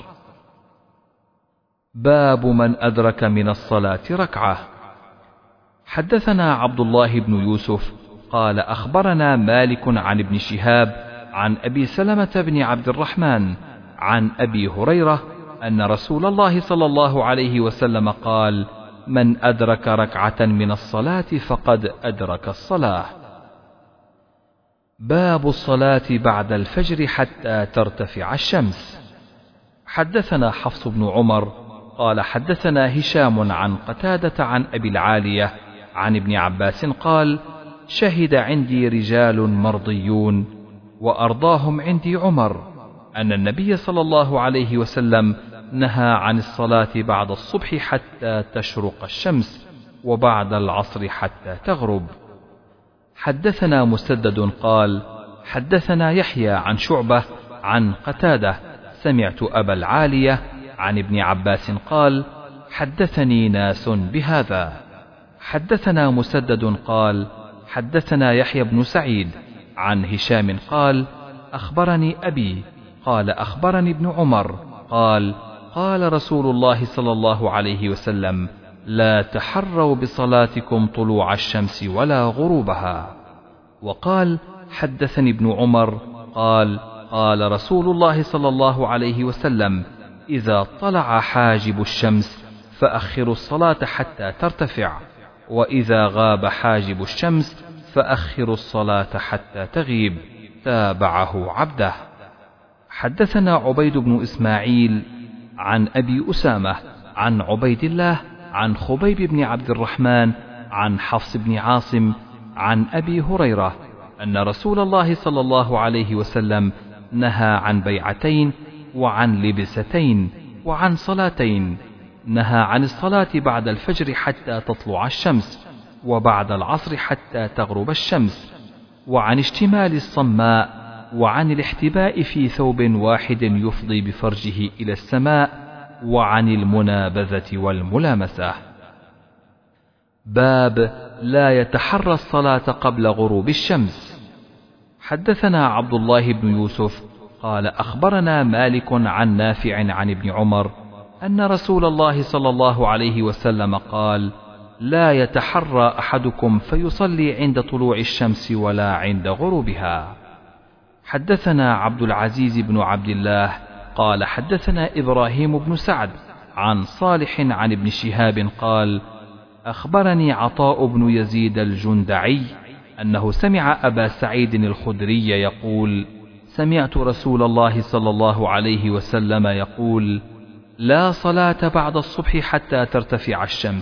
باب من أدرك من الصلاة ركعة. حدثنا عبد الله بن يوسف قال: أخبرنا مالك عن ابن شهاب عن أبي سلمة بن عبد الرحمن عن أبي هريرة أن رسول الله صلى الله عليه وسلم قال: من أدرك ركعة من الصلاة فقد أدرك الصلاة. باب الصلاة بعد الفجر حتى ترتفع الشمس. حدثنا حفص بن عمر قال: حدثنا هشام عن قتادة عن أبي العالية عن ابن عباس قال: شهد عندي رجال مرضيون وأرضاهم عندي عمر أن النبي صلى الله عليه وسلم نهى عن الصلاة بعد الصبح حتى تشرق الشمس وبعد العصر حتى تغرب. حدثنا مسدد قال: حدثنا يحيى عن شعبة عن قتادة سمعت أبا العالية عن ابن عباس قال: حدثني ناس بهذا. حدثنا مسدد قال: حدثنا يحيى بن سعيد عن هشام قال: أخبرني أبي قال: أخبرني ابن عمر قال: قال رسول الله صلى الله عليه وسلم: لا تحروا بصلاتكم طلوع الشمس ولا غروبها. وقال: حدثني ابن عمر قال: قال رسول الله صلى الله عليه وسلم: إذا طلع حاجب الشمس فأخروا الصلاة حتى ترتفع، وإذا غاب حاجب الشمس فأخروا الصلاة حتى تغيب. تابعه عبده. حدثنا عبيد بن إسماعيل عن أبي أسامة عن عبيد الله عن خبيب بن عبد الرحمن عن حفص بن عاصم عن أبي هريرة أن رسول الله صلى الله عليه وسلم نهى عن بيعتين وعن لبستين وعن صلاتين. نهى عن الصلاة بعد الفجر حتى تطلع الشمس، وبعد العصر حتى تغرب الشمس، وعن اشتمال الصماء، وعن الاحتباء في ثوب واحد يفضي بفرجه إلى السماء، وعن المنابذة والملامسة. باب لا يتحرى الصلاة قبل غروب الشمس. حدثنا عبد الله بن يوسف قال: أخبرنا مالك عن نافع عن ابن عمر أن رسول الله صلى الله عليه وسلم قال: لا يتحرى أحدكم فيصلي عند طلوع الشمس ولا عند غروبها. حدثنا عبد العزيز بن عبد الله قال: حدثنا إبراهيم بن سعد عن صالح عن ابن شهاب قال: أخبرني عطاء بن يزيد الجندعي أنه سمع أبا سعيد الخدري يقول: سمعت رسول الله صلى الله عليه وسلم يقول: لا صلاة بعد الصبح حتى ترتفع الشمس،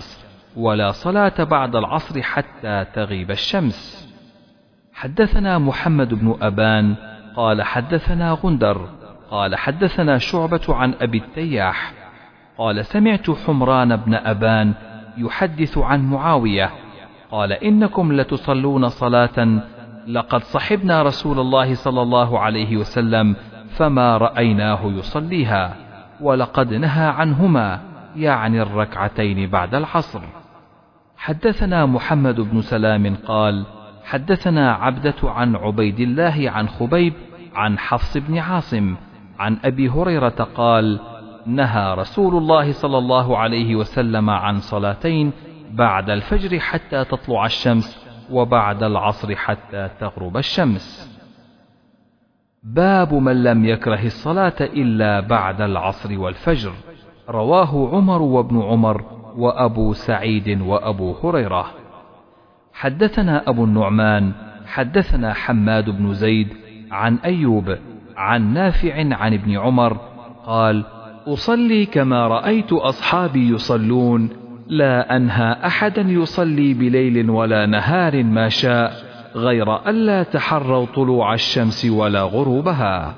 ولا صلاة بعد العصر حتى تغيب الشمس. حدثنا محمد بن أبان قال حدثنا غندر قال حدثنا شعبة عن أبي التياح قال سمعت حمران بن أبان يحدث عن معاوية قال إنكم لتصلون صلاة لقد صحبنا رسول الله صلى الله عليه وسلم فما رأيناه يصليها، ولقد نهى عنهما، يعني الركعتين بعد العصر. حدثنا محمد بن سلام قال حدثنا عبدة عن عبيد الله عن خبيب عن حفص بن عاصم عن أبي هريرة قال نهى رسول الله صلى الله عليه وسلم عن صلاتين بعد الفجر حتى تطلع الشمس وبعد العصر حتى تغرب الشمس. باب من لم يكره الصلاة إلا بعد العصر والفجر. رواه عمر وابن عمر وأبو سعيد وأبو هريرة. حدثنا أبو النعمان حدثنا حماد بن زيد عن أيوب عن نافع عن ابن عمر قال أصلي كما رأيت أصحابي يصلون، لا أنهى أحدا يصلي بليل ولا نهار ما شاء غير ألا تحروا طلوع الشمس ولا غروبها.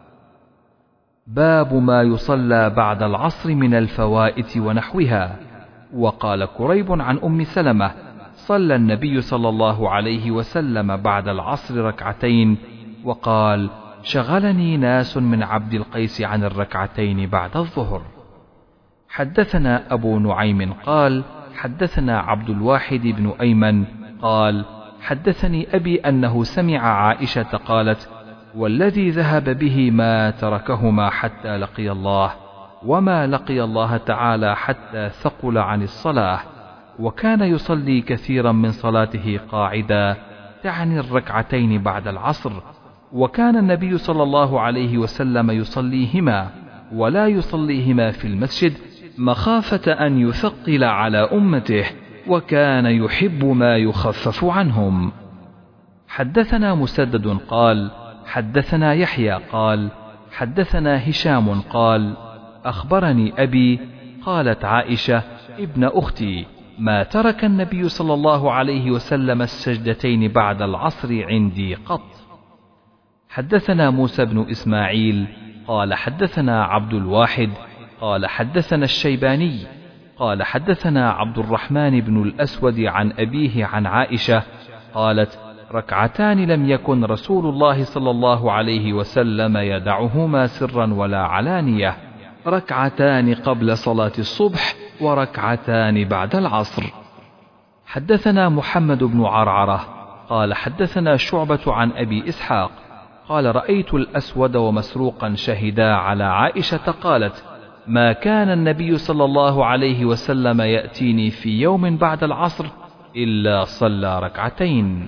باب ما يصلى بعد العصر من الفوائت ونحوها. وقال كريب عن أم سلمة صلى النبي صلى الله عليه وسلم بعد العصر ركعتين وقال شغلني ناس من عبد القيس عن الركعتين بعد الظهر. حدثنا أبو نعيم قال حدثنا عبد الواحد بن أيمن قال حدثني أبي أنه سمع عائشة قالت والذي ذهب به ما تركهما حتى لقي الله، وما لقي الله تعالى حتى ثقل عن الصلاة، وكان يصلي كثيرا من صلاته قاعدا، تعني الركعتين بعد العصر، وكان النبي صلى الله عليه وسلم يصليهما ولا يصليهما في المسجد مخافة أن يثقل على أمته، وكان يحب ما يخفف عنهم. حدثنا مسدد قال حدثنا يحيى قال حدثنا هشام قال أخبرني أبي قالت عائشة ابن أختي ما ترك النبي صلى الله عليه وسلم السجدتين بعد العصر عندي قط. حدثنا موسى بن إسماعيل قال حدثنا عبد الواحد قال حدثنا الشيباني قال حدثنا عبد الرحمن بن الأسود عن أبيه عن عائشة قالت ركعتان لم يكن رسول الله صلى الله عليه وسلم يدعهما سرا ولا علانية، ركعتان قبل صلاة الصبح وركعتان بعد العصر. حدثنا محمد بن عرعرة قال حدثنا شعبة عن أبي إسحاق قال رأيت الأسود ومسروقا شهدا على عائشة قالت ما كان النبي صلى الله عليه وسلم يأتيني في يوم بعد العصر إلا صلى ركعتين.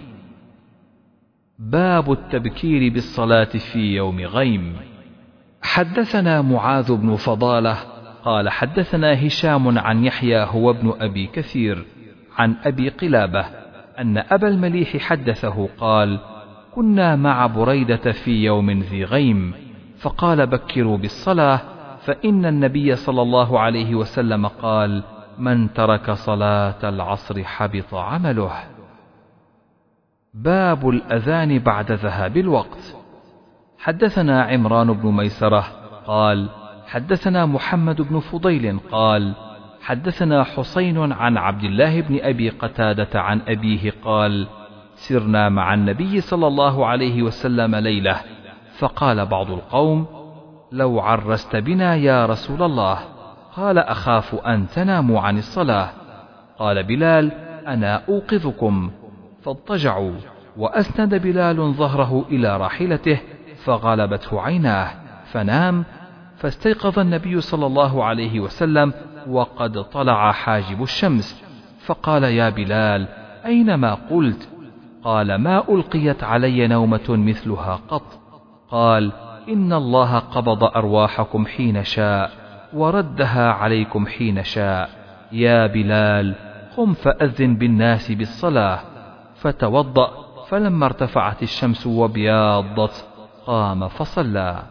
باب التبكير بالصلاة في يوم غيم. حدثنا معاذ بن فضالة قال حدثنا هشام عن يحيى هو ابن أبي كثير عن أبي قلابة أن أبا المليح حدثه قال كنا مع بريدة في يوم ذي غيم فقال بكروا بالصلاة فإن النبي صلى الله عليه وسلم قال من ترك صلاة العصر حبط عمله. باب الأذان بعد ذهاب الوقت. حدثنا عمران بن ميسرة قال حدثنا محمد بن فضيل قال حدثنا حسين عن عبد الله بن أبي قتادة عن أبيه قال سرنا مع النبي صلى الله عليه وسلم ليلة فقال بعض القوم لو عرست بنا يا رسول الله، قال أخاف أن تناموا عن الصلاة. قال بلال أنا أوقظكم، فاضطجعوا وأسند بلال ظهره إلى راحلته فغلبته عيناه فنام، فاستيقظ النبي صلى الله عليه وسلم وقد طلع حاجب الشمس فقال يا بلال أين ما قلت؟ قال ما ألقيت علي نومة مثلها قط. قال إن الله قبض أرواحكم حين شاء وردها عليكم حين شاء، يا بلال قم فأذن بالناس بالصلاة. فتوضأ فلما ارتفعت الشمس وبياضت قام فصلى.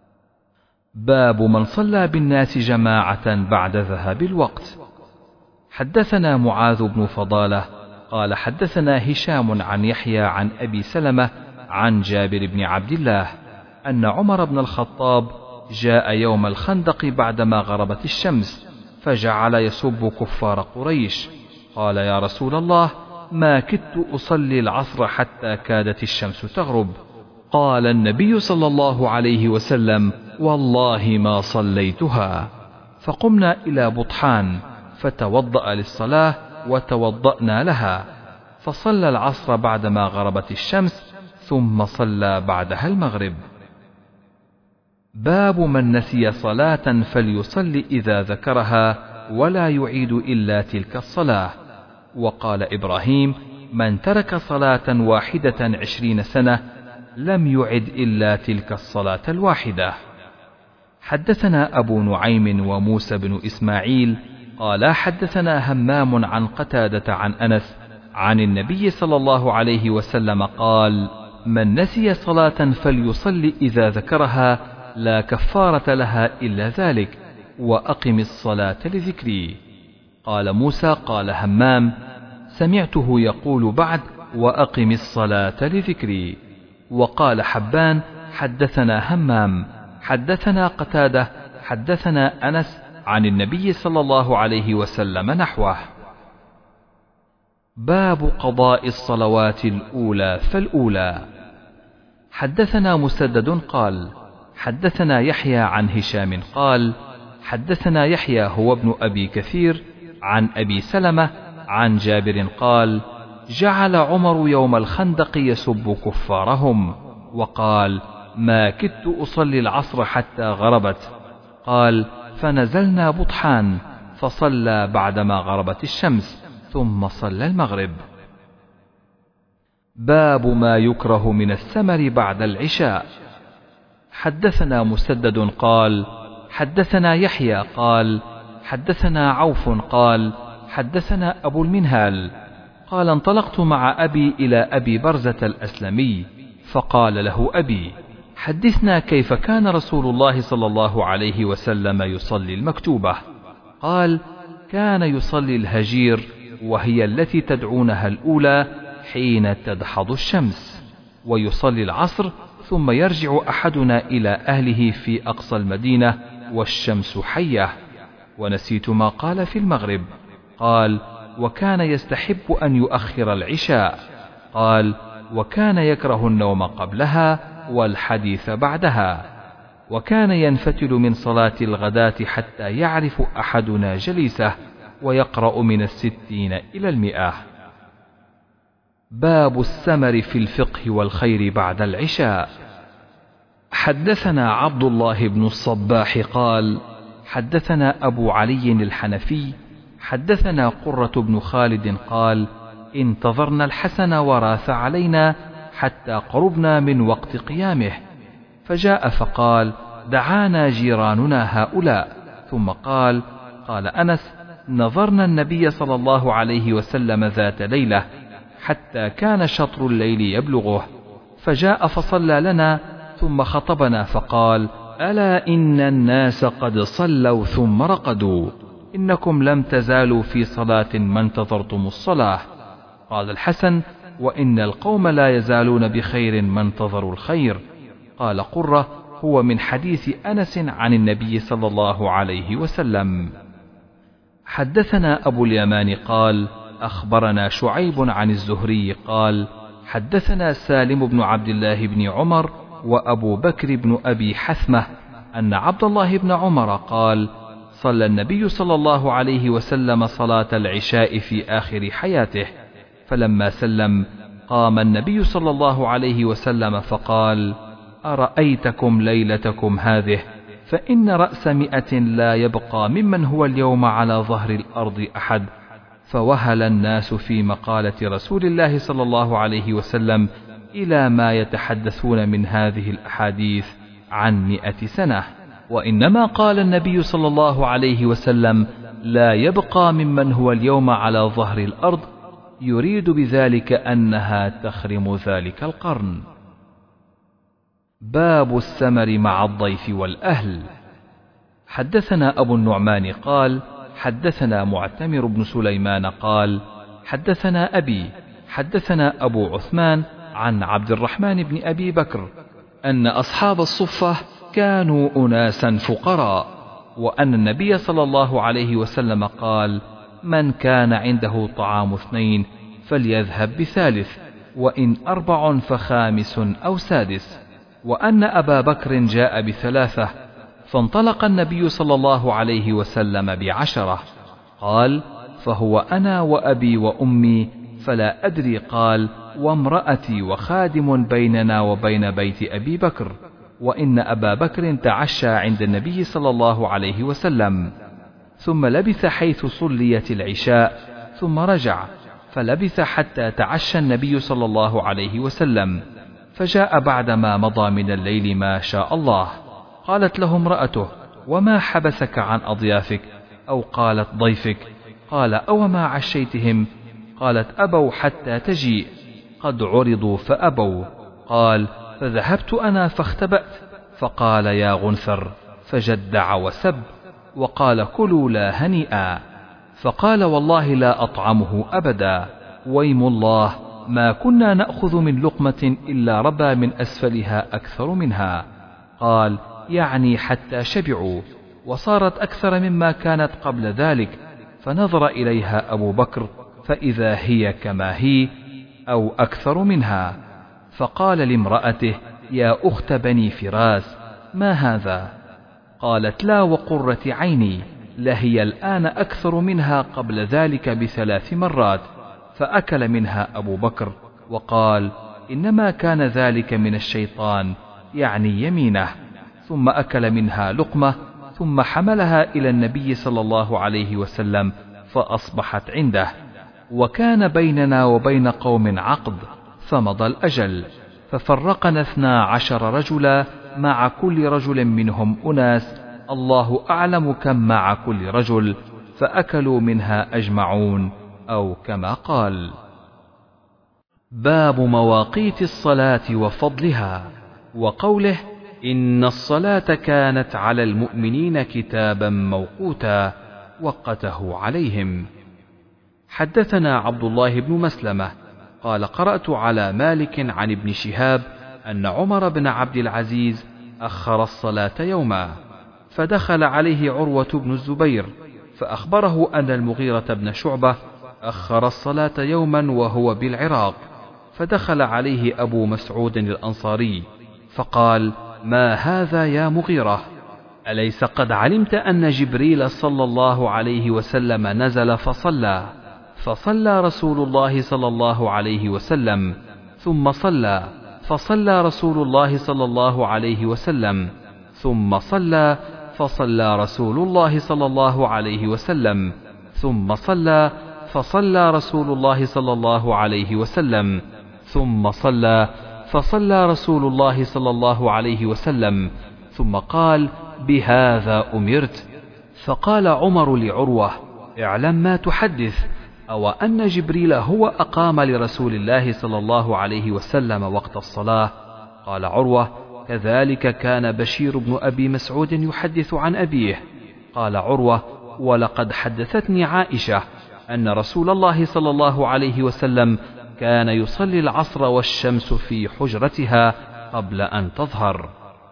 باب من صلى بالناس جماعة بعد ذهاب الوقت. حدثنا معاذ بن فضالة قال حدثنا هشام عن يحيى عن أبي سلمة عن جابر بن عبد الله أن عمر بن الخطاب جاء يوم الخندق بعدما غربت الشمس فجعل يسب كفار قريش. قال يا رسول الله ما كدت أصلي العصر حتى كادت الشمس تغرب. قال النبي صلى الله عليه وسلم والله ما صليتها. فقمنا إلى بطحان فتوضأ للصلاة وتوضأنا لها، فصلى العصر بعدما غربت الشمس ثم صلى بعدها المغرب. باب من نسي صلاة فليصلي إذا ذكرها ولا يعيد إلا تلك الصلاة. وقال إبراهيم من ترك صلاة واحدة عشرين سنة لم يعد إلا تلك الصلاة الواحدة. حدثنا أبو نعيم وموسى بن إسماعيل قال حدثنا همام عن قتادة عن أنس عن النبي صلى الله عليه وسلم قال من نسي صلاة فليصلي إذا ذكرها لا كفارة لها إلا ذلك وأقم الصلاة لذكري. قال موسى قال همام سمعته يقول بعد وأقم الصلاة لذكري. وقال حبان حدثنا همام حدثنا قتادة حدثنا أنس عن النبي صلى الله عليه وسلم نحوه. باب قضاء الصلوات الأولى فالأولى. حدثنا مسدد قال حدثنا يحيى عن هشام قال حدثنا يحيى هو ابن أبي كثير عن أبي سلمة عن جابر قال جعل عمر يوم الخندق يسب كفارهم وقال ما كدت أصلي العصر حتى غربت. قال فنزلنا بطحان فصلى بعدما غربت الشمس ثم صلى المغرب. باب ما يكره من السمر بعد العشاء. حدثنا مسدد قال حدثنا يحيى قال حدثنا عوف قال حدثنا أبو المنهال قال انطلقت مع أبي إلى أبي برزة الأسلمي فقال له أبي حدثنا كيف كان رسول الله صلى الله عليه وسلم يصلي المكتوبة. قال كان يصلي الهجير وهي التي تدعونها الأولى حين تدحض الشمس، ويصلي العصر ثم يرجع أحدنا إلى أهله في أقصى المدينة والشمس حية. ونسيت ما قال في المغرب. قال وكان يستحب أن يؤخر العشاء. قال وكان يكره النوم قبلها والحديث بعدها. وكان ينفتل من صلاة الغداة حتى يعرف أحدنا جليسه ويقرأ من الستين إلى المئة. باب السمر في الفقه والخير بعد العشاء. حدثنا عبد الله بن الصباح قال حدثنا أبو علي الحنفي حدثنا قرة بن خالد قال انتظرنا الحسن وراث علينا حتى قربنا من وقت قيامه، فجاء فقال دعانا جيراننا هؤلاء. ثم قال قال أنس نظرنا النبي صلى الله عليه وسلم ذات ليلة حتى كان شطر الليل يبلغه، فجاء فصلى لنا ثم خطبنا فقال ألا إن الناس قد صلوا ثم رقدوا، إنكم لم تزالوا في صلاة ما انتظرتم الصلاة. قال الحسن وإن القوم لا يزالون بخير ما انتظروا الخير. قال قرة هو من حديث أنس عن النبي صلى الله عليه وسلم. حدثنا أبو اليمان قال أخبرنا شعيب عن الزهري قال حدثنا سالم بن عبد الله بن عمر وأبو بكر بن أبي حثمة أن عبد الله بن عمر قال صلى النبي صلى الله عليه وسلم صلاة العشاء في آخر حياته، فلما سلم قام النبي صلى الله عليه وسلم فقال أرأيتكم ليلتكم هذه فإن رأس مئة لا يبقى ممن هو اليوم على ظهر الأرض أحد. فوهل الناس في مقالة رسول الله صلى الله عليه وسلم إلى ما يتحدثون من هذه الأحاديث عن مئة سنة. وإنما قال النبي صلى الله عليه وسلم لا يبقى ممن هو اليوم على ظهر الأرض، يريد بذلك أنها تخرم ذلك القرن. باب السمر مع الضيف والأهل. حدثنا أبو النعمان قال حدثنا معتمر بن سليمان قال حدثنا أبي حدثنا أبو عثمان عن عبد الرحمن بن أبي بكر أن أصحاب الصفة كانوا أناسا فقراء، وأن النبي صلى الله عليه وسلم قال من كان عنده طعام اثنين فليذهب بثالث، وإن أربع فخامس أو سادس، وأن أبا بكر جاء بثلاثة، فانطلق النبي صلى الله عليه وسلم بعشرة. قال فهو أنا وأبي وأمي، فلا أدري قال وامرأتي وخادم بيننا وبين بيت أبي بكر، وإن أبا بكر تعشى عند النبي صلى الله عليه وسلم، ثم لبث حيث صليت العشاء ثم رجع، فلبث حتى تعشى النبي صلى الله عليه وسلم، فجاء بعدما مضى من الليل ما شاء الله. قالت له امرأته وما حبسك عن أضيافك؟ أو قالت ضيفك؟ قال أوما عشيتهم؟ قالت أبوا حتى تجيء، قد عرضوا فأبوا. قال فذهبت أنا فاختبأت، فقال يا غنثر، فجدع وسب وقال كلوا لا هنيئا، فقال والله لا أطعمه أبدا، ويم الله ما كنا نأخذ من لقمة إلا ربى من أسفلها أكثر منها. قال يعني حتى شبعوا، وصارت أكثر مما كانت قبل ذلك، فنظر إليها أبو بكر فإذا هي كما هي أو أكثر منها، فقال لامرأته يا أخت بني فراس ما هذا؟ قالت لا وقرة عيني، لهي الآن أكثر منها قبل ذلك بثلاث مرات. فأكل منها أبو بكر وقال إنما كان ذلك من الشيطان، يعني يمينه، ثم أكل منها لقمة، ثم حملها إلى النبي صلى الله عليه وسلم فأصبحت عنده، وكان بيننا وبين قوم عقد، فمضى الأجل، ففرقنا اثنا عشر رجلا، مع كل رجل منهم أناس، الله أعلم كم مع كل رجل، فأكلوا منها أجمعون، أو كما قال. باب مواقيت الصلاة وفضلها، وقوله إن الصلاة كانت على المؤمنين كتابا موقوتا، وقته عليهم. حدثنا عبد الله بن مسلمة قال قرأت على مالك عن ابن شهاب أن عمر بن عبد العزيز أخر الصلاة يوما، فدخل عليه عروة بن الزبير فأخبره أن المغيرة بن شعبة أخر الصلاة يوما وهو بالعراق، فدخل عليه أبو مسعود الأنصاري فقال ما هذا يا مغيرة؟ أليس قد علمت أن جبريل صلى الله عليه وسلم نزل فصلى؟ فصلى رسول الله صلى الله عليه وسلم، ثم صلى، فصلى رسول الله صلى الله عليه وسلم، ثم صلى، فصلى رسول الله صلى الله عليه وسلم، ثم صلى، فصلى رسول الله صلى الله عليه وسلم، ثم صلى، فصلى رسول الله صلى الله عليه وسلم، ثم قال بهذا أمرت. فقال عمر لعروة اعلم ما تحدث، أو أن جبريل هو أقام لرسول الله صلى الله عليه وسلم وقت الصلاة؟ قال عروة كذلك كان بشير بن أبي مسعود يحدث عن أبيه. قال عروة ولقد حدثتني عائشة أن رسول الله صلى الله عليه وسلم كان يصلي العصر والشمس في حجرتها قبل أن تظهر.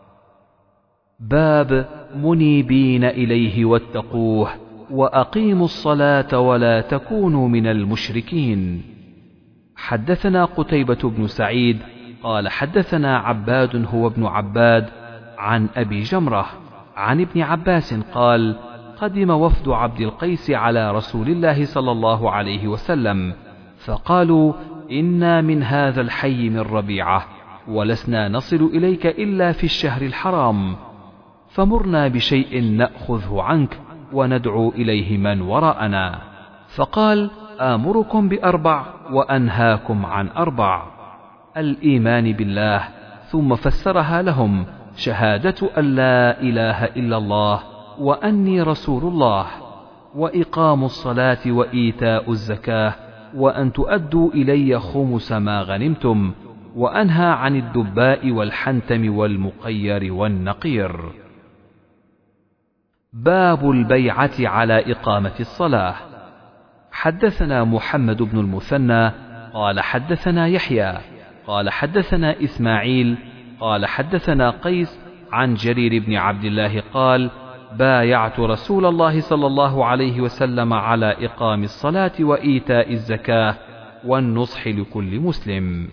باب منيبين إليه واتقوه، وأقيموا الصلاة ولا تكونوا من المشركين. حدثنا قتيبة بن سعيد قال حدثنا عباد هو ابن عباد عن أبي جمرة عن ابن عباس قال قدم وفد عبد القيس على رسول الله صلى الله عليه وسلم، فقالوا إنا من هذا الحي من ربيعة، ولسنا نصل إليك إلا في الشهر الحرام، فمرنا بشيء نأخذه عنك وندعو إليه من وراءنا. فقال آمركم بأربع وأنهاكم عن أربع: الإيمان بالله، ثم فسرها لهم: شهادة أن لا إله إلا الله وأني رسول الله، وإقام الصلاة وإيتاء الزكاة، وأن تؤدوا إلي خمس ما غنمتم، وأنهى عن الدباء والحنتم والمقير والنقير. باب البيعة على إقامة الصلاة. حدثنا محمد بن المثنى قال حدثنا يحيى قال حدثنا إسماعيل قال حدثنا قيس عن جرير بن عبد الله قال بايعت رسول الله صلى الله عليه وسلم على إقام الصلاة وإيتاء الزكاة والنصح لكل مسلم.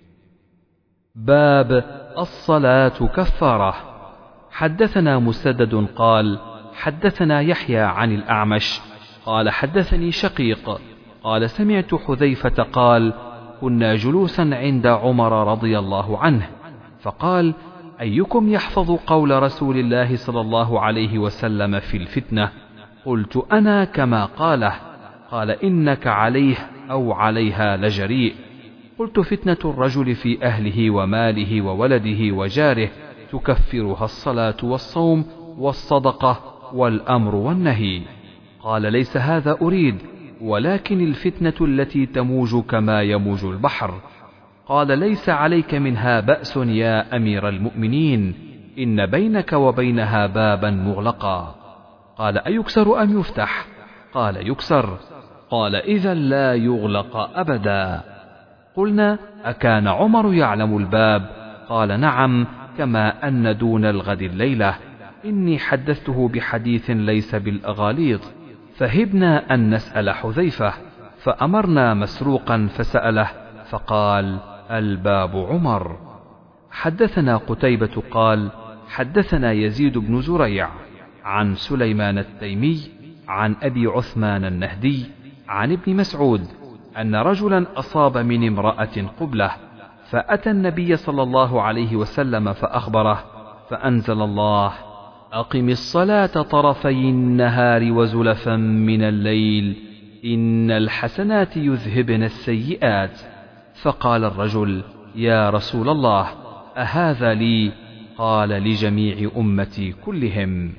باب الصلاة كفارة. حدثنا مسدد قال حدثنا يحيى عن الأعمش قال حدثني شقيق قال سمعت حذيفة قال كنا جلوسا عند عمر رضي الله عنه فقال أيكم يحفظ قول رسول الله صلى الله عليه وسلم في الفتنة؟ قلت أنا كما قاله. قال إنك عليه أو عليها لجريء. قلت فتنة الرجل في أهله وماله وولده وجاره تكفرها الصلاة والصوم والصدقة والأمر والنهي. قال ليس هذا أريد ولكن الفتنة التي تموج كما يموج البحر. قال ليس عليك منها بأس يا أمير المؤمنين إن بينك وبينها بابا مغلقا. قال أيكسر أم يفتح؟ قال يكسر. قال إذا لا يغلق أبدا. قلنا أكان عمر يعلم الباب؟ قال نعم كما أن دون الغد الليلة إني حدثته بحديث ليس بالأغاليط فهبنا أن نسأل حذيفة فأمرنا مسروقا فسأله فقال الباب عمر. حدثنا قتيبة قال حدثنا يزيد بن زريع عن سليمان التيمي عن أبي عثمان النهدي عن ابن مسعود أن رجلا أصاب من امرأة قبلة فأتى النبي صلى الله عليه وسلم فأخبره فأنزل الله أقم الصلاة طرفي النهار وزلفا من الليل إن الحسنات يذهبن السيئات. فقال الرجل يا رسول الله أهذا لي؟ قال لجميع أمتي كلهم.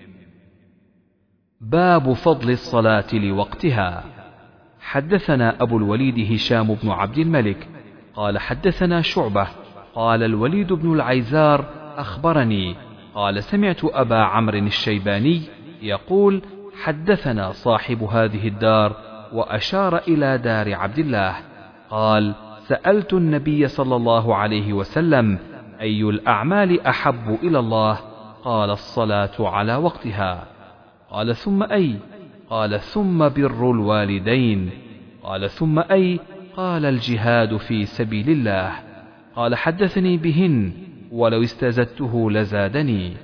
باب فضل الصلاة لوقتها. حدثنا أبو الوليد هشام بن عبد الملك قال حدثنا شعبة قال الوليد بن العيزار أخبرني قال سمعت أبا عمرو الشيباني يقول حدثنا صاحب هذه الدار وأشار إلى دار عبد الله قال سألت النبي صلى الله عليه وسلم أي الأعمال أحب إلى الله؟ قال الصلاة على وقتها. قال ثم أي؟ قال ثم بر الوالدين. قال ثم أي؟ قال الجهاد في سبيل الله. قال حدثني بهن ولو استزدته لزادني.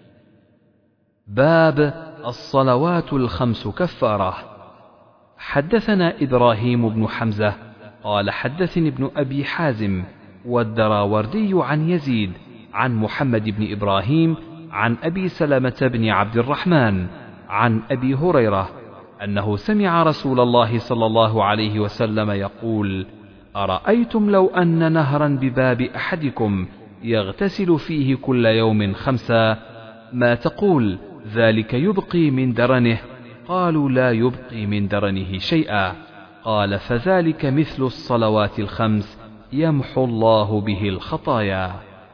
باب الصلوات الخمس كفارة. حدثنا إبراهيم بن حمزة قال حدثني ابن أبي حازم والدراوردي عن يزيد عن محمد بن إبراهيم عن أبي سلمة بن عبد الرحمن عن أبي هريرة أنه سمع رسول الله صلى الله عليه وسلم يقول أرأيتم لو أن نهرا بباب أحدكم يغتسل فيه كل يوم خمسا ما تقول؟ ذلك يبقي من درنه؟ قالوا لا يبقي من درنه شيئا. قال فذلك مثل الصلوات الخمس يمحو الله به الخطايا.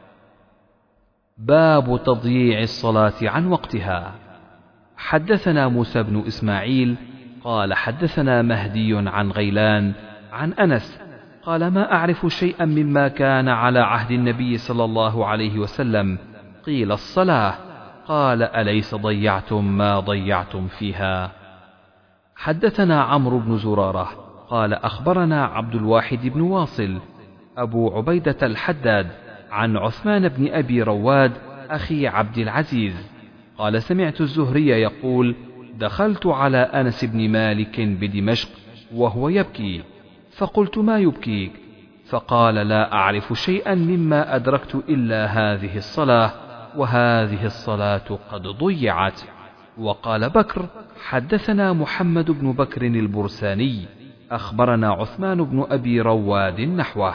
باب تضييع الصلاة عن وقتها. حدثنا موسى بن إسماعيل قال حدثنا مهدي عن غيلان عن أنس قال ما أعرف شيئا مما كان على عهد النبي صلى الله عليه وسلم. قيل الصلاة. قال أليس ضيعتم ما ضيعتم فيها؟ حدثنا عمرو بن زرارة قال أخبرنا عبد الواحد بن واصل أبو عبيدة الحداد عن عثمان بن أبي رواد أخي عبد العزيز قال سمعت الزهري يقول دخلت على أنس بن مالك بدمشق وهو يبكي فقلت ما يبكيك؟ فقال لا أعرف شيئا مما أدركت إلا هذه الصلاة وهذه الصلاة قد ضيعت. وقال بكر حدثنا محمد بن بكر البرساني أخبرنا عثمان بن أبي رواد نحوه.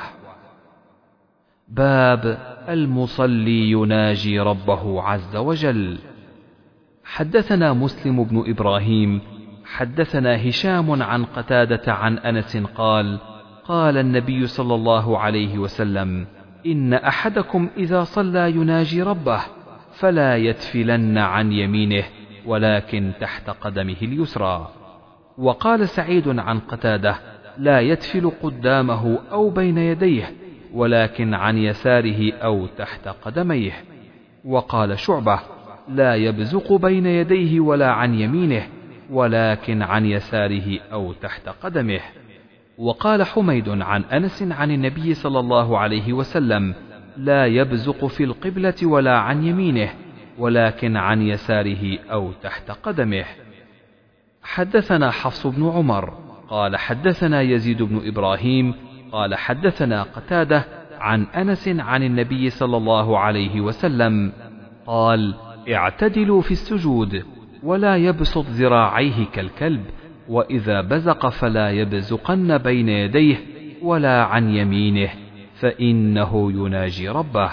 باب المصلي يناجي ربه عز وجل. حدثنا مسلم بن إبراهيم حدثنا هشام عن قتادة عن أنس قال قال النبي صلى الله عليه وسلم إن أحدكم إذا صلى يناجي ربه فلا يتفلن عن يمينه ولكن تحت قدمه اليسرى. وقال سعيد عن قتادة: لا يتفل قدامه أو بين يديه، ولكن عن يساره أو تحت قدميه. وقال شعبة: لا يبزق بين يديه ولا عن يمينه، ولكن عن يساره أو تحت قدمه. وقال حميد عن أنس عن النبي صلى الله عليه وسلم: لا يبزق في القبلة ولا عن يمينه، ولكن عن يساره أو تحت قدمه. حدثنا حفص بن عمر قال حدثنا يزيد بن إبراهيم قال حدثنا قتادة عن أنس عن النبي صلى الله عليه وسلم قال: اعتدلوا في السجود، ولا يبسط ذراعيه كالكلب، وإذا بزق فلا يبزقن بين يديه ولا عن يمينه، فإنه يناجي ربه.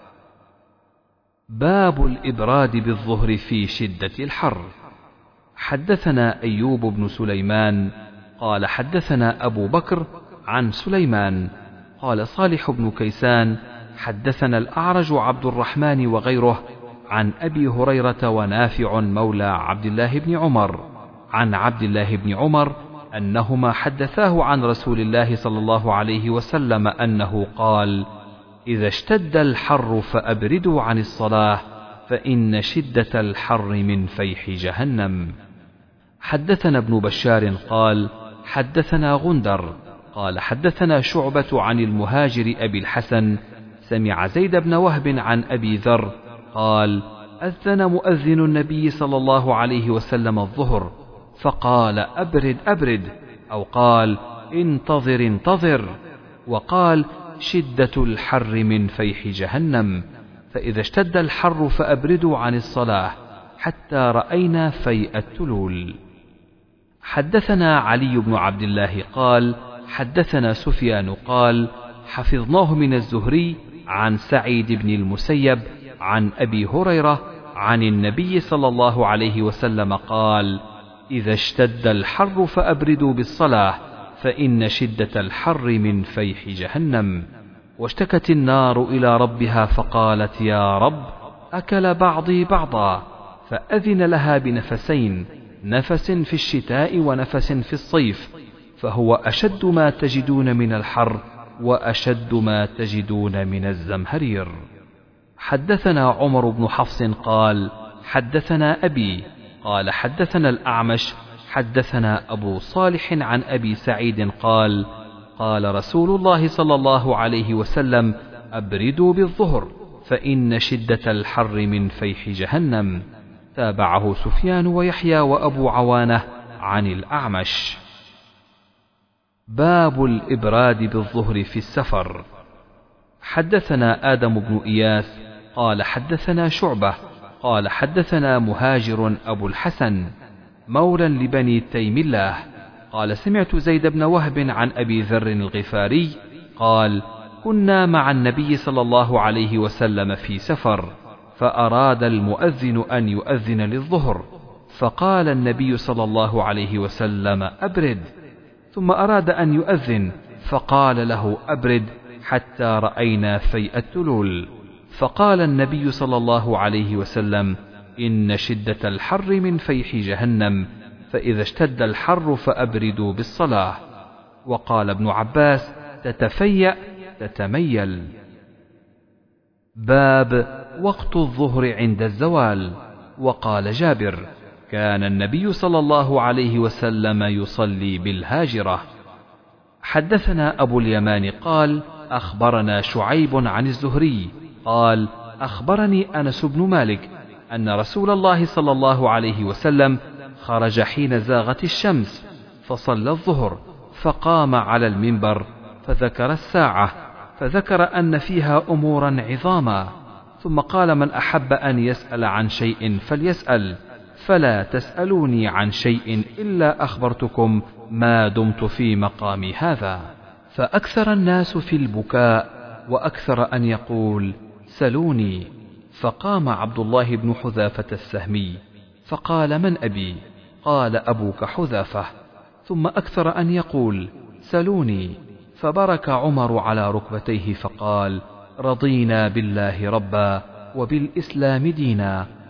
باب الإبراد بالظهر في شدة الحر. حدثنا أيوب بن سليمان قال حدثنا أبو بكر عن سليمان قال صالح بن كيسان حدثنا الأعرج عبد الرحمن وغيره عن أبي هريرة ونافع مولى عبد الله بن عمر عن عبد الله بن عمر أنهما حدثاه عن رسول الله صلى الله عليه وسلم أنه قال: إذا اشتد الحر فأبردوا عن الصلاة، فإن شدة الحر من فيح جهنم. حدثنا ابن بشار قال حدثنا غندر قال حدثنا شعبة عن المهاجر أبي الحسن سمع زيد بن وهب عن أبي ذر قال: أذن مؤذن النبي صلى الله عليه وسلم الظهر، فقال: أبرد أبرد، أو قال: انتظر انتظر، وقال: شدة الحر من فيح جهنم، فإذا اشتد الحر فأبردوا عن الصلاة حتى رأينا فيء التلول. حدثنا علي بن عبد الله قال حدثنا سفيان قال: حفظناه من الزهري عن سعيد بن المسيب عن أبي هريرة عن النبي صلى الله عليه وسلم قال: إذا اشتد الحر فأبردوا بالصلاة، فإن شدة الحر من فيح جهنم. واشتكت النار إلى ربها فقالت: يا رب، أكل بعضي بعضا، فأذن لها بنفسين، نفس في الشتاء ونفس في الصيف، فهو أشد ما تجدون من الحر وأشد ما تجدون من الزمهرير. حدثنا عمر بن حفص قال حدثنا أبي قال حدثنا الأعمش حدثنا أبو صالح عن أبي سعيد قال: قال رسول الله صلى الله عليه وسلم: أبردوا بالظهر، فإن شدة الحر من فيح جهنم. تابعه سفيان ويحيى وأبو عوانة عن الأعمش. باب الإبراد بالظهر في السفر. حدثنا آدم بن إياس قال حدثنا شعبة قال حدثنا مهاجر أبو الحسن مولى لبني تيم الله قال: سمعت زيد بن وهب عن أبي ذر الغفاري قال: كنا مع النبي صلى الله عليه وسلم في سفر، فأراد المؤذن أن يؤذن للظهر، فقال النبي صلى الله عليه وسلم: أبرد، ثم أراد أن يؤذن، فقال له: أبرد حتى رأينا فيء التلول، فقال النبي صلى الله عليه وسلم: إن شدة الحر من فيح جهنم، فإذا اشتد الحر فأبردوا بالصلاة. وقال ابن عباس: تتفيأ تتميل. باب وقت الظهر عند الزوال. وقال جابر: كان النبي صلى الله عليه وسلم يصلي بالهاجرة. حدثنا أبو اليمان قال: أخبرنا شعيب عن الزهري قال: أخبرني أنس بن مالك أن رسول الله صلى الله عليه وسلم خرج حين زاغت الشمس فصلى الظهر، فقام على المنبر فذكر الساعة، فذكر أن فيها أمورا عظاما، ثم قال: من أحب أن يسأل عن شيء فليسأل، فلا تسألوني عن شيء إلا أخبرتكم ما دمت في مقامي هذا. فأكثر الناس في البكاء، وأكثر أن يقول: سلوني. فقام عبد الله بن حذافة السهمي فقال: من أبي؟ قال: أبوك حذافة. ثم أكثر أن يقول: سلوني. فبرك عمر على ركبتيه فقال: رضينا بالله ربا وبالإسلام دينا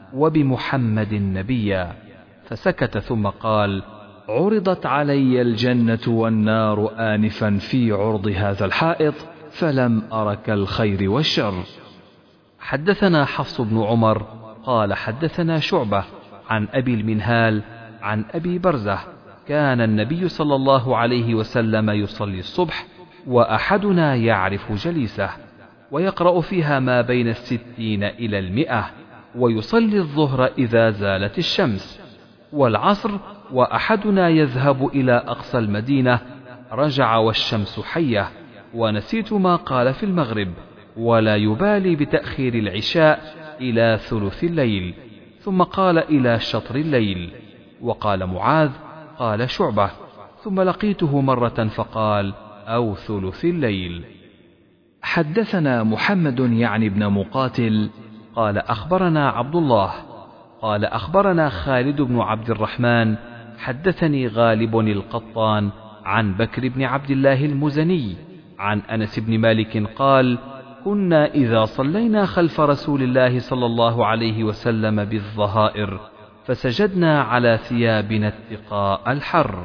وبمحمد نبيا، فسكت ثم قال: عرضت علي الجنة والنار آنفا في عرض هذا الحائط، فلم أرك الخير والشر. حدثنا حفص بن عمر قال حدثنا شعبة عن أبي المنهال عن أبي برزة: كان النبي صلى الله عليه وسلم يصلي الصبح وأحدنا يعرف جليسه، ويقرأ فيها ما بين الستين إلى المئة، ويصلي الظهر إذا زالت الشمس، والعصر وأحدنا يذهب إلى أقصى المدينة، رجع والشمس حية، ونسيت ما قال في المغرب، ولا يبالي بتأخير العشاء إلى ثلث الليل، ثم قال إلى شطر الليل. وقال معاذ قال شعبة: ثم لقيته مرة فقال: أو ثلث الليل. حدثنا محمد يعني ابن مقاتل قال أخبرنا عبد الله قال أخبرنا خالد بن عبد الرحمن حدثني غالب القطان عن بكر بن عبد الله المزني عن أنس بن مالك قال: كنا إذا صلينا خلف رسول الله صلى الله عليه وسلم بالظهائر فسجدنا على ثيابنا اتقاء الحر.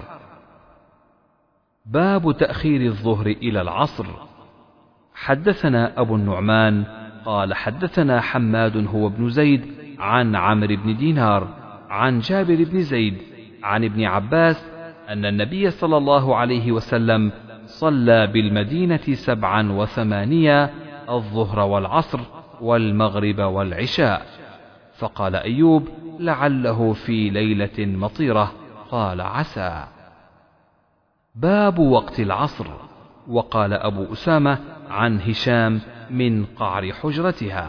باب تأخير الظهر إلى العصر. حدثنا أبو النعمان قال حدثنا حماد هو ابن زيد عن عمرو بن دينار عن جابر بن زيد عن ابن عباس أن النبي صلى الله عليه وسلم صلى بالمدينة سبعا وثمانية الظهر والعصر والمغرب والعشاء. فقال أيوب: لعله في ليلة مطيرة. قال: عسى. باب وقت العصر. وقال أبو أسامة عن هشام: من قعر حجرتها.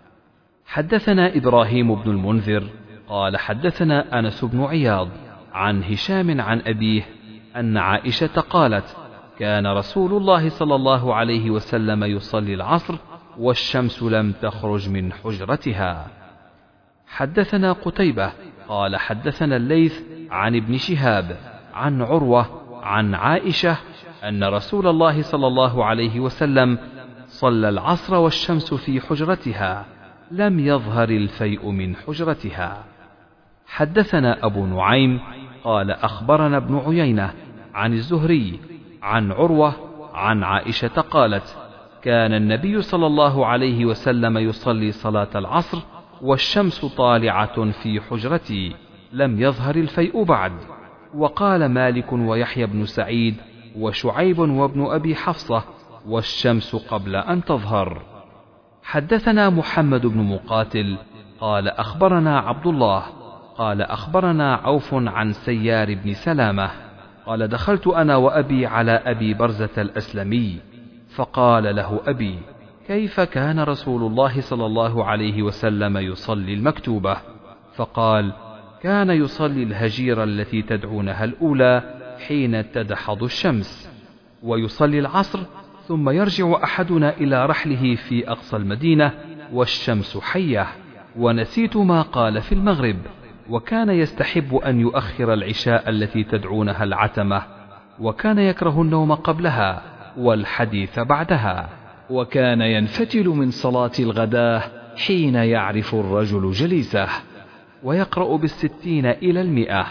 حدثنا إبراهيم بن المنذر قال حدثنا أنس بن عياض عن هشام عن أبيه أن عائشة قالت: كان رسول الله صلى الله عليه وسلم يصلي العصر والشمس لم تخرج من حجرتها. حدثنا قتيبة قال حدثنا الليث عن ابن شهاب عن عروة عن عائشة أن رسول الله صلى الله عليه وسلم صلى العصر والشمس في حجرتها، لم يظهر الفيء من حجرتها. حدثنا أبو نعيم قال أخبرنا ابن عيينة عن الزهري عن عروة عن عائشة قالت: كان النبي صلى الله عليه وسلم يصلي صلاة العصر والشمس طالعة في حجرتي، لم يظهر الفيء بعد. وقال مالك ويحيى بن سعيد وشعيب وابن أبي حفصة: والشمس قبل أن تظهر. حدثنا محمد بن مقاتل قال أخبرنا عبد الله قال أخبرنا عوف عن سيار بن سلامة قال: دخلت أنا وأبي على أبي برزة الأسلمي، فقال له أبي: كيف كان رسول الله صلى الله عليه وسلم يصلي المكتوبة؟ فقال: كان يصلي الهجير التي تدعونها الأولى حين تدحض الشمس، ويصلي العصر، ثم يرجع أحدنا إلى رحله في أقصى المدينة والشمس حية، ونسيت ما قال في المغرب، وكان يستحب أن يؤخر العشاء التي تدعونها العتمة، وكان يكره النوم قبلها والحديث بعدها، وكان ينفتل من صلاة الغداة حين يعرف الرجل جليسه، ويقرأ بالستين إلى المئة.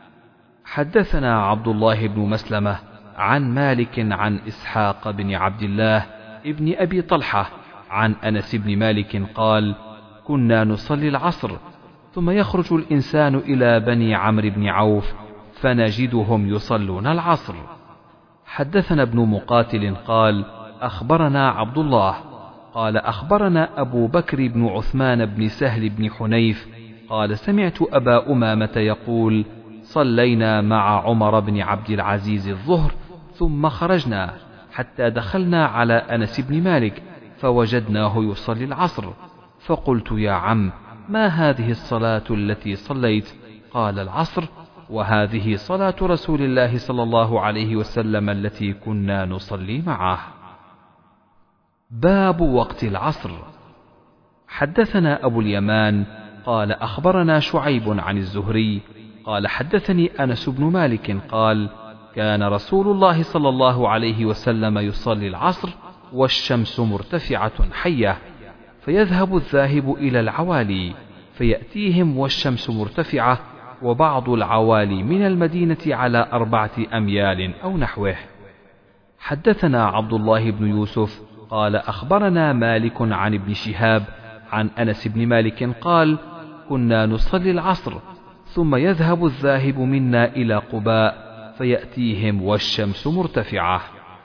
حدثنا عبد الله بن مسلمة عن مالك عن إسحاق بن عبد الله ابن أبي طلحة عن أنس بن مالك قال: كنا نصلي العصر، ثم يخرج الإنسان إلى بني عمرو بن عوف فنجدهم يصلون العصر. حدثنا ابن مقاتل قال أخبرنا عبد الله قال أخبرنا أبو بكر بن عثمان بن سهل بن حنيف قال: سمعت أبا أمامة يقول: صلينا مع عمر بن عبد العزيز الظهر، ثم خرجنا حتى دخلنا على أنس بن مالك فوجدناه يصلي العصر، فقلت: يا عم، ما هذه الصلاة التي صليت؟ قال: العصر، وهذه صلاة رسول الله صلى الله عليه وسلم التي كنا نصلي معه. باب وقت العصر. حدثنا أبو اليمان قال أخبرنا شعيب عن الزهري قال حدثني أنس بن مالك قال: كان رسول الله صلى الله عليه وسلم يصلي العصر والشمس مرتفعة حية، فيذهب الذاهب إلى العوالي فيأتيهم والشمس مرتفعة وبعض العوالي من المدينة على أربعة أميال أو نحوه. حدثنا عبد الله بن يوسف قال أخبرنا مالك عن ابن شهاب عن أنس بن مالك قال كنا نصلي العصر ثم يذهب الذاهب منا إلى قباء فيأتيهم والشمس مرتفعة.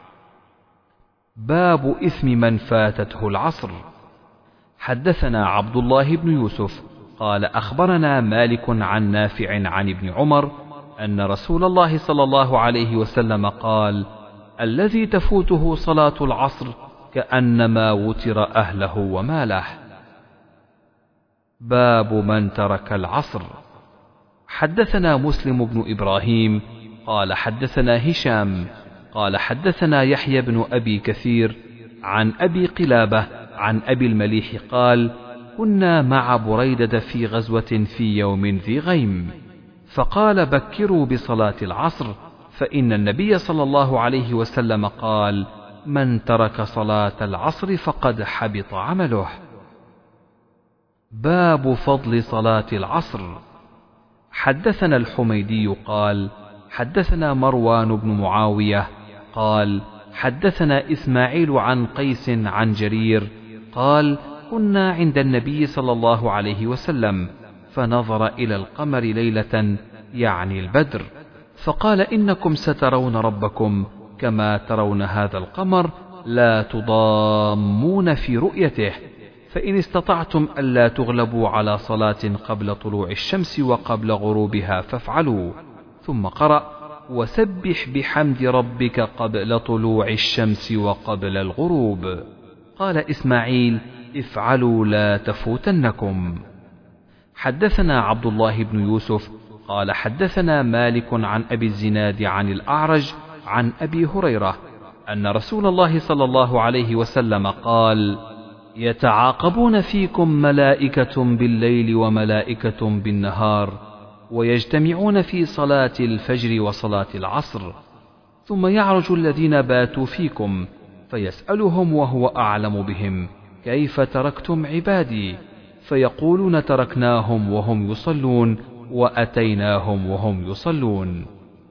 باب إثم من فاتته العصر. حدثنا عبد الله بن يوسف قال أخبرنا مالك عن نافع عن ابن عمر أن رسول الله صلى الله عليه وسلم قال الذي تفوته صلاة العصر كأنما وتر أهله وماله. باب من ترك العصر. حدثنا مسلم بن إبراهيم قال حدثنا هشام قال حدثنا يحيى بن أبي كثير عن أبي قلابة عن أبي المليح قال كنا مع بريدة في غزوة في يوم ذي غيم، فقال بكروا بصلاة العصر فإن النبي صلى الله عليه وسلم قال من ترك صلاة العصر فقد حبط عمله. باب فضل صلاة العصر. حدثنا الحميدي قال حدثنا مروان بن معاوية قال حدثنا إسماعيل عن قيس عن جرير قال كنا عند النبي صلى الله عليه وسلم فنظر إلى القمر ليلة يعني البدر فقال إنكم سترون ربكم كما ترون هذا القمر لا تضامون في رؤيته، فإن استطعتم ألا تغلبوا على صلاة قبل طلوع الشمس وقبل غروبها فافعلوا. ثم قرأ وسبح بحمد ربك قبل طلوع الشمس وقبل الغروب. قال إسماعيل افعلوا لا تفوتنكم. حدثنا عبد الله بن يوسف قال حدثنا مالك عن أبي الزناد عن الأعرج عن أبي هريرة أن رسول الله صلى الله عليه وسلم قال يتعاقبون فيكم ملائكة بالليل وملائكة بالنهار ويجتمعون في صلاة الفجر وصلاة العصر، ثم يعرج الذين باتوا فيكم فيسألهم وهو أعلم بهم كيف تركتم عبادي، فيقولون تركناهم وهم يصلون وأتيناهم وهم يصلون.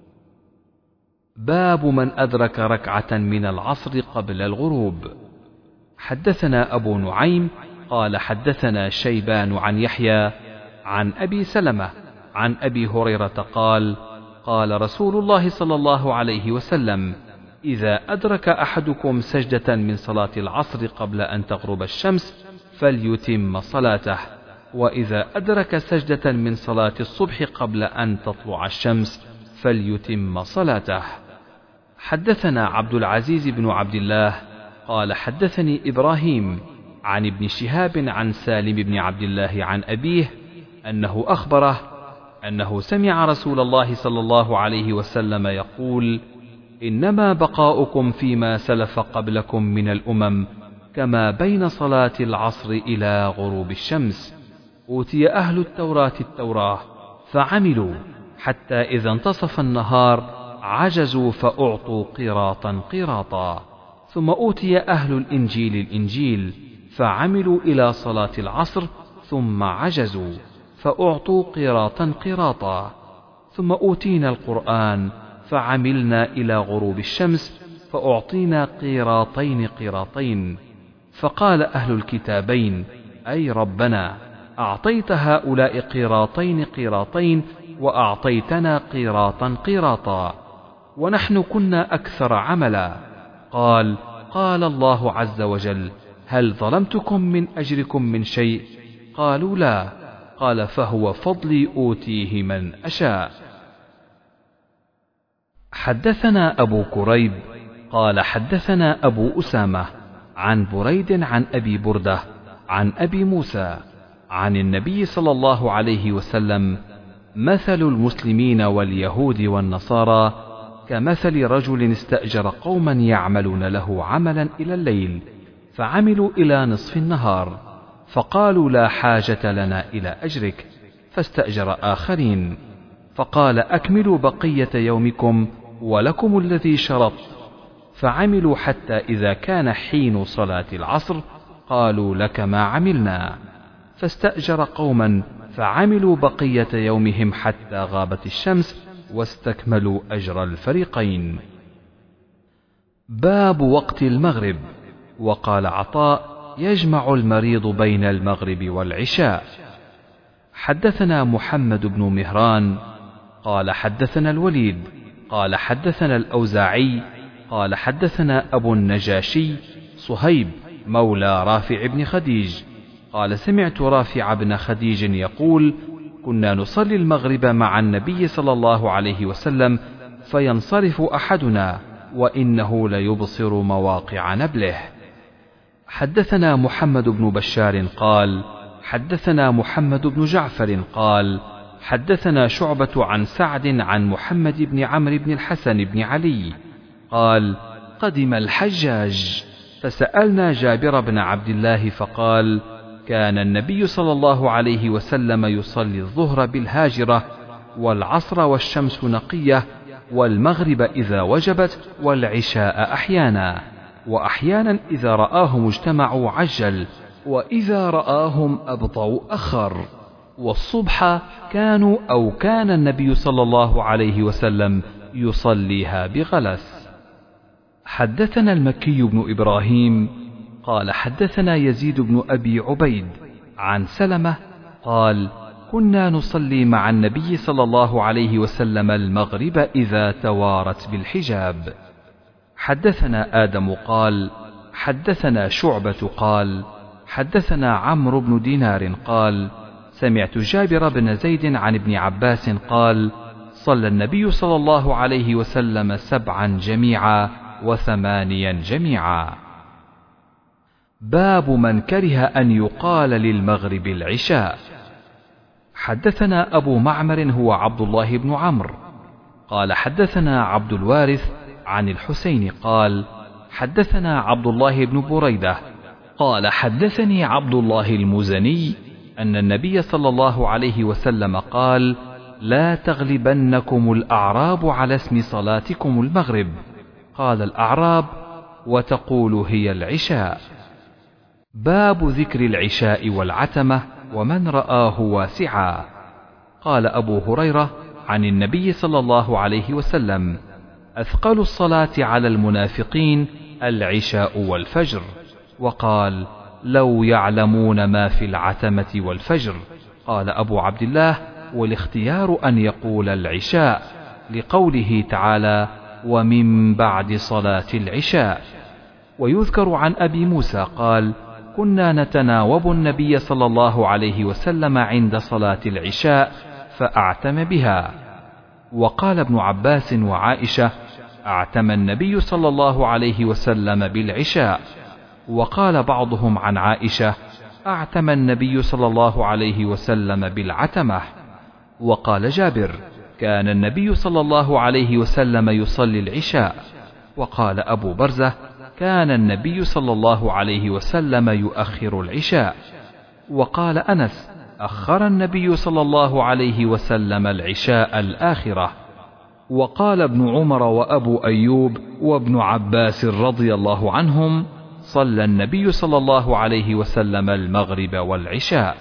باب من أدرك ركعة من العصر قبل الغروب. حدثنا أبو نعيم قال حدثنا شيبان عن يحيى عن أبي سلمة عن أبي هريرة قال قال رسول الله صلى الله عليه وسلم إذا أدرك أحدكم سجدة من صلاة العصر قبل أن تغرب الشمس فليتم صلاته، وإذا أدرك سجدة من صلاة الصبح قبل أن تطلع الشمس فليتم صلاته. حدثنا عبد العزيز بن عبد الله قال حدثني إبراهيم عن ابن شهاب عن سالم بن عبد الله عن أبيه أنه أخبره أنه سمع رسول الله صلى الله عليه وسلم يقول إنما بقاؤكم فيما سلف قبلكم من الأمم كما بين صلاة العصر إلى غروب الشمس. أوتي أهل التوراة التوراة فعملوا حتى إذا انتصف النهار عجزوا فأعطوا قيراطا قيراطا، ثم أوتي أهل الإنجيل الإنجيل فعملوا إلى صلاة العصر ثم عجزوا فأعطوا قيراطا قيراطا، ثم أوتينا القرآن فعملنا إلى غروب الشمس فأعطينا قيراطين قيراطين. فقال أهل الكتابين أي ربنا أعطيت هؤلاء قيراطين قيراطين وأعطيتنا قيراطا قيراطا ونحن كنا أكثر عملا. قال قال الله عز وجل هل ظلمتكم من أجركم من شيء؟ قالوا لا. قال فهو فضلي أوتيه من أشاء. حدثنا أبو كريب قال حدثنا أبو أسامة عن بريد عن أبي بردة عن أبي موسى عن النبي صلى الله عليه وسلم مثل المسلمين واليهود والنصارى كمثل رجل استأجر قوما يعملون له عملا إلى الليل فعملوا إلى نصف النهار فقالوا لا حاجة لنا إلى أجرك، فاستأجر آخرين فقال أكملوا بقية يومكم ولكم الذي شرط، فعملوا حتى إذا كان حين صلاة العصر قالوا لك ما عملنا، فاستأجر قوما فعملوا بقية يومهم حتى غابت الشمس واستكملوا أجر الفريقين. باب وقت المغرب. وقال عطاء: يجمع المريض بين المغرب والعشاء. حدثنا محمد بن مهران قال حدثنا الوليد قال حدثنا الأوزاعي قال حدثنا أبو النجاشي صهيب مولى رافع بن خديج قال: سمعت رافع بن خديج يقول: كنا نصلي المغرب مع النبي صلى الله عليه وسلم فينصرف أحدنا وإنه ليبصر مواقع نبله. حدثنا محمد بن بشار قال حدثنا محمد بن جعفر قال حدثنا شعبة عن سعد عن محمد بن عمرو بن الحسن بن علي قال: قدم الحجاج فسألنا جابر بن عبد الله فقال: كان النبي صلى الله عليه وسلم يصلي الظهر بالهاجرة والعصر والشمس نقية والمغرب إذا وجبت والعشاء أحيانا، وأحيانا إذا رآهم اجتمعوا عجل وإذا رآهم أبطأوا أخر، والصبح كانوا أو كان النبي صلى الله عليه وسلم يصليها بغلس. حدثنا المكي بن إبراهيم قال حدثنا يزيد بن أبي عبيد عن سلمة قال: كنا نصلي مع النبي صلى الله عليه وسلم المغرب إذا توارت بالحجاب. حدثنا آدم قال حدثنا شعبة قال حدثنا عمرو بن دينار قال: سمعت جابر بن زيد عن ابن عباس قال: صلى النبي صلى الله عليه وسلم سبعا جميعا وثمانيا جميعا. باب من كره أن يقال للمغرب العشاء. حدثنا أبو معمر هو عبد الله بن عمرو قال حدثنا عبد الوارث عن الحسين قال حدثنا عبد الله بن بريدة قال حدثني عبد الله المزني أن النبي صلى الله عليه وسلم قال: لا تغلبنكم الأعراب على اسم صلاتكم المغرب. قال الأعراب: وتقول هي العشاء. باب ذكر العشاء والعتمة ومن رآه واسعا. قال أبو هريرة عن النبي صلى الله عليه وسلم: أثقل الصلاة على المنافقين العشاء والفجر. وقال: لو يعلمون ما في العتمة والفجر. قال أبو عبد الله: والاختيار أن يقول العشاء لقوله تعالى: ومن بعد صلاة العشاء. ويذكر عن أبي موسى قال: كنا نتناوب النبي صلى الله عليه وسلم عند صلاة العشاء فأعتم بها. وقال ابن عباس وعائشة: أعتم النبي صلى الله عليه وسلم بالعشاء. وقال بعضهم عن عائشة: أعتم النبي صلى الله عليه وسلم بالعتمة. وقال جابر: كان النبي صلى الله عليه وسلم يصلي العشاء. وقال أبو برزة: كان النبي صلى الله عليه وسلم يؤخر العشاء. وقال أنس: أخر النبي صلى الله عليه وسلم العشاء الآخرة. وقال ابن عمر وأبو أيوب وابن عباس رضي الله عنهم: صلى النبي صلى الله عليه وسلم المغرب والعشاء.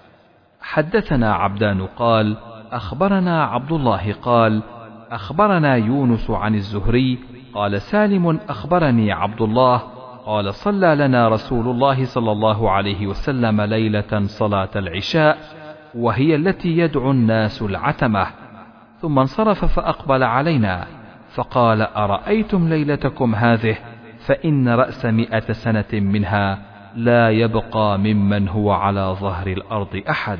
حدثنا عبدان قال أخبرنا عبد الله قال أخبرنا يونس عن الزهري قال سالم أخبرني عبد الله قال: صلى لنا رسول الله صلى الله عليه وسلم ليلة صلاة العشاء وهي التي يدعو الناس العتمة، ثم انصرف فأقبل علينا فقال: أرأيتم ليلتكم هذه فإن رأس مئة سنة منها لا يبقى ممن هو على ظهر الأرض أحد.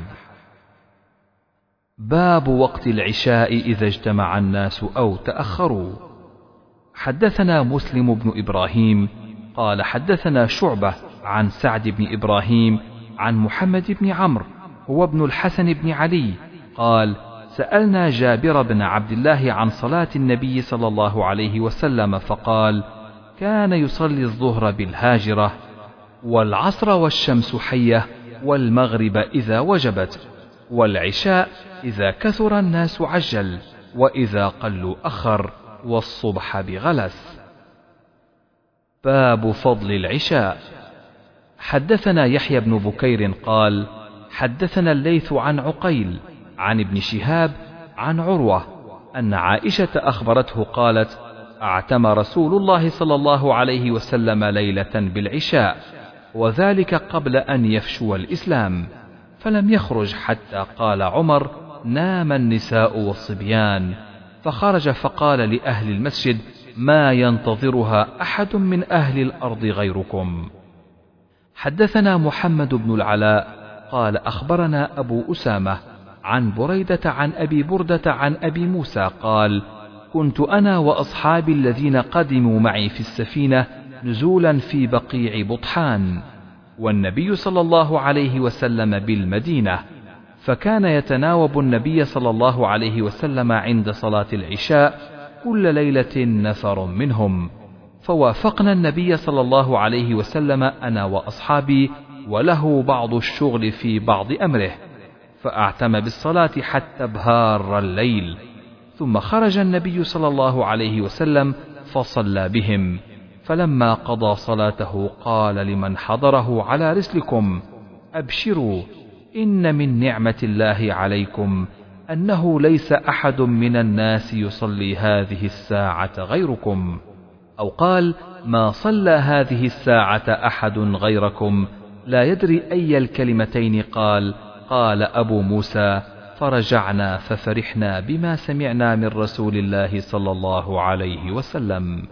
باب وقت العشاء إذا اجتمع الناس أو تأخروا. حدثنا مسلم بن إبراهيم قال حدثنا شعبة عن سعد بن إبراهيم عن محمد بن عمرو هو ابن الحسن بن علي قال: سألنا جابر بن عبد الله عن صلاة النبي صلى الله عليه وسلم فقال: كان يصلي الظهر بالهاجرة والعصر والشمس حية والمغرب إذا وجبت والعشاء إذا كثر الناس عجل وإذا قلوا أخر والصبح بغلس. باب فضل العشاء. حدثنا يحيى بن بكير قال حدثنا الليث عن عقيل عن ابن شهاب عن عروة أن عائشة أخبرته قالت: أعتم رسول الله صلى الله عليه وسلم ليلة بالعشاء، وذلك قبل أن يفشو الإسلام، فلم يخرج حتى قال عمر: نام النساء والصبيان، فخرج فقال لأهل المسجد: ما ينتظرها أحد من أهل الأرض غيركم. حدثنا محمد بن العلاء قال أخبرنا أبو أسامة عن بريدة عن أبي بردة عن أبي موسى قال: كنت أنا وأصحابي الذين قدموا معي في السفينة نزولا في بقيع بطحان، والنبي صلى الله عليه وسلم بالمدينة، فكان يتناوب النبي صلى الله عليه وسلم عند صلاة العشاء كل ليلة نفر منهم، فوافقنا النبي صلى الله عليه وسلم أنا وأصحابي، وله بعض الشغل في بعض أمره، فأعتم بالصلاة حتى ابهار الليل، ثم خرج النبي صلى الله عليه وسلم فصلى بهم، فلما قضى صلاته قال لمن حضره على رسلكم: أبشروا، إن من نعمة الله عليكم أنه ليس أحد من الناس يصلي هذه الساعة غيركم، أو قال: ما صلى هذه الساعة أحد غيركم، لا يدري أي الكلمتين قال. قال أبو موسى: فرجعنا ففرحنا بما سمعنا من رسول الله صلى الله عليه وسلم.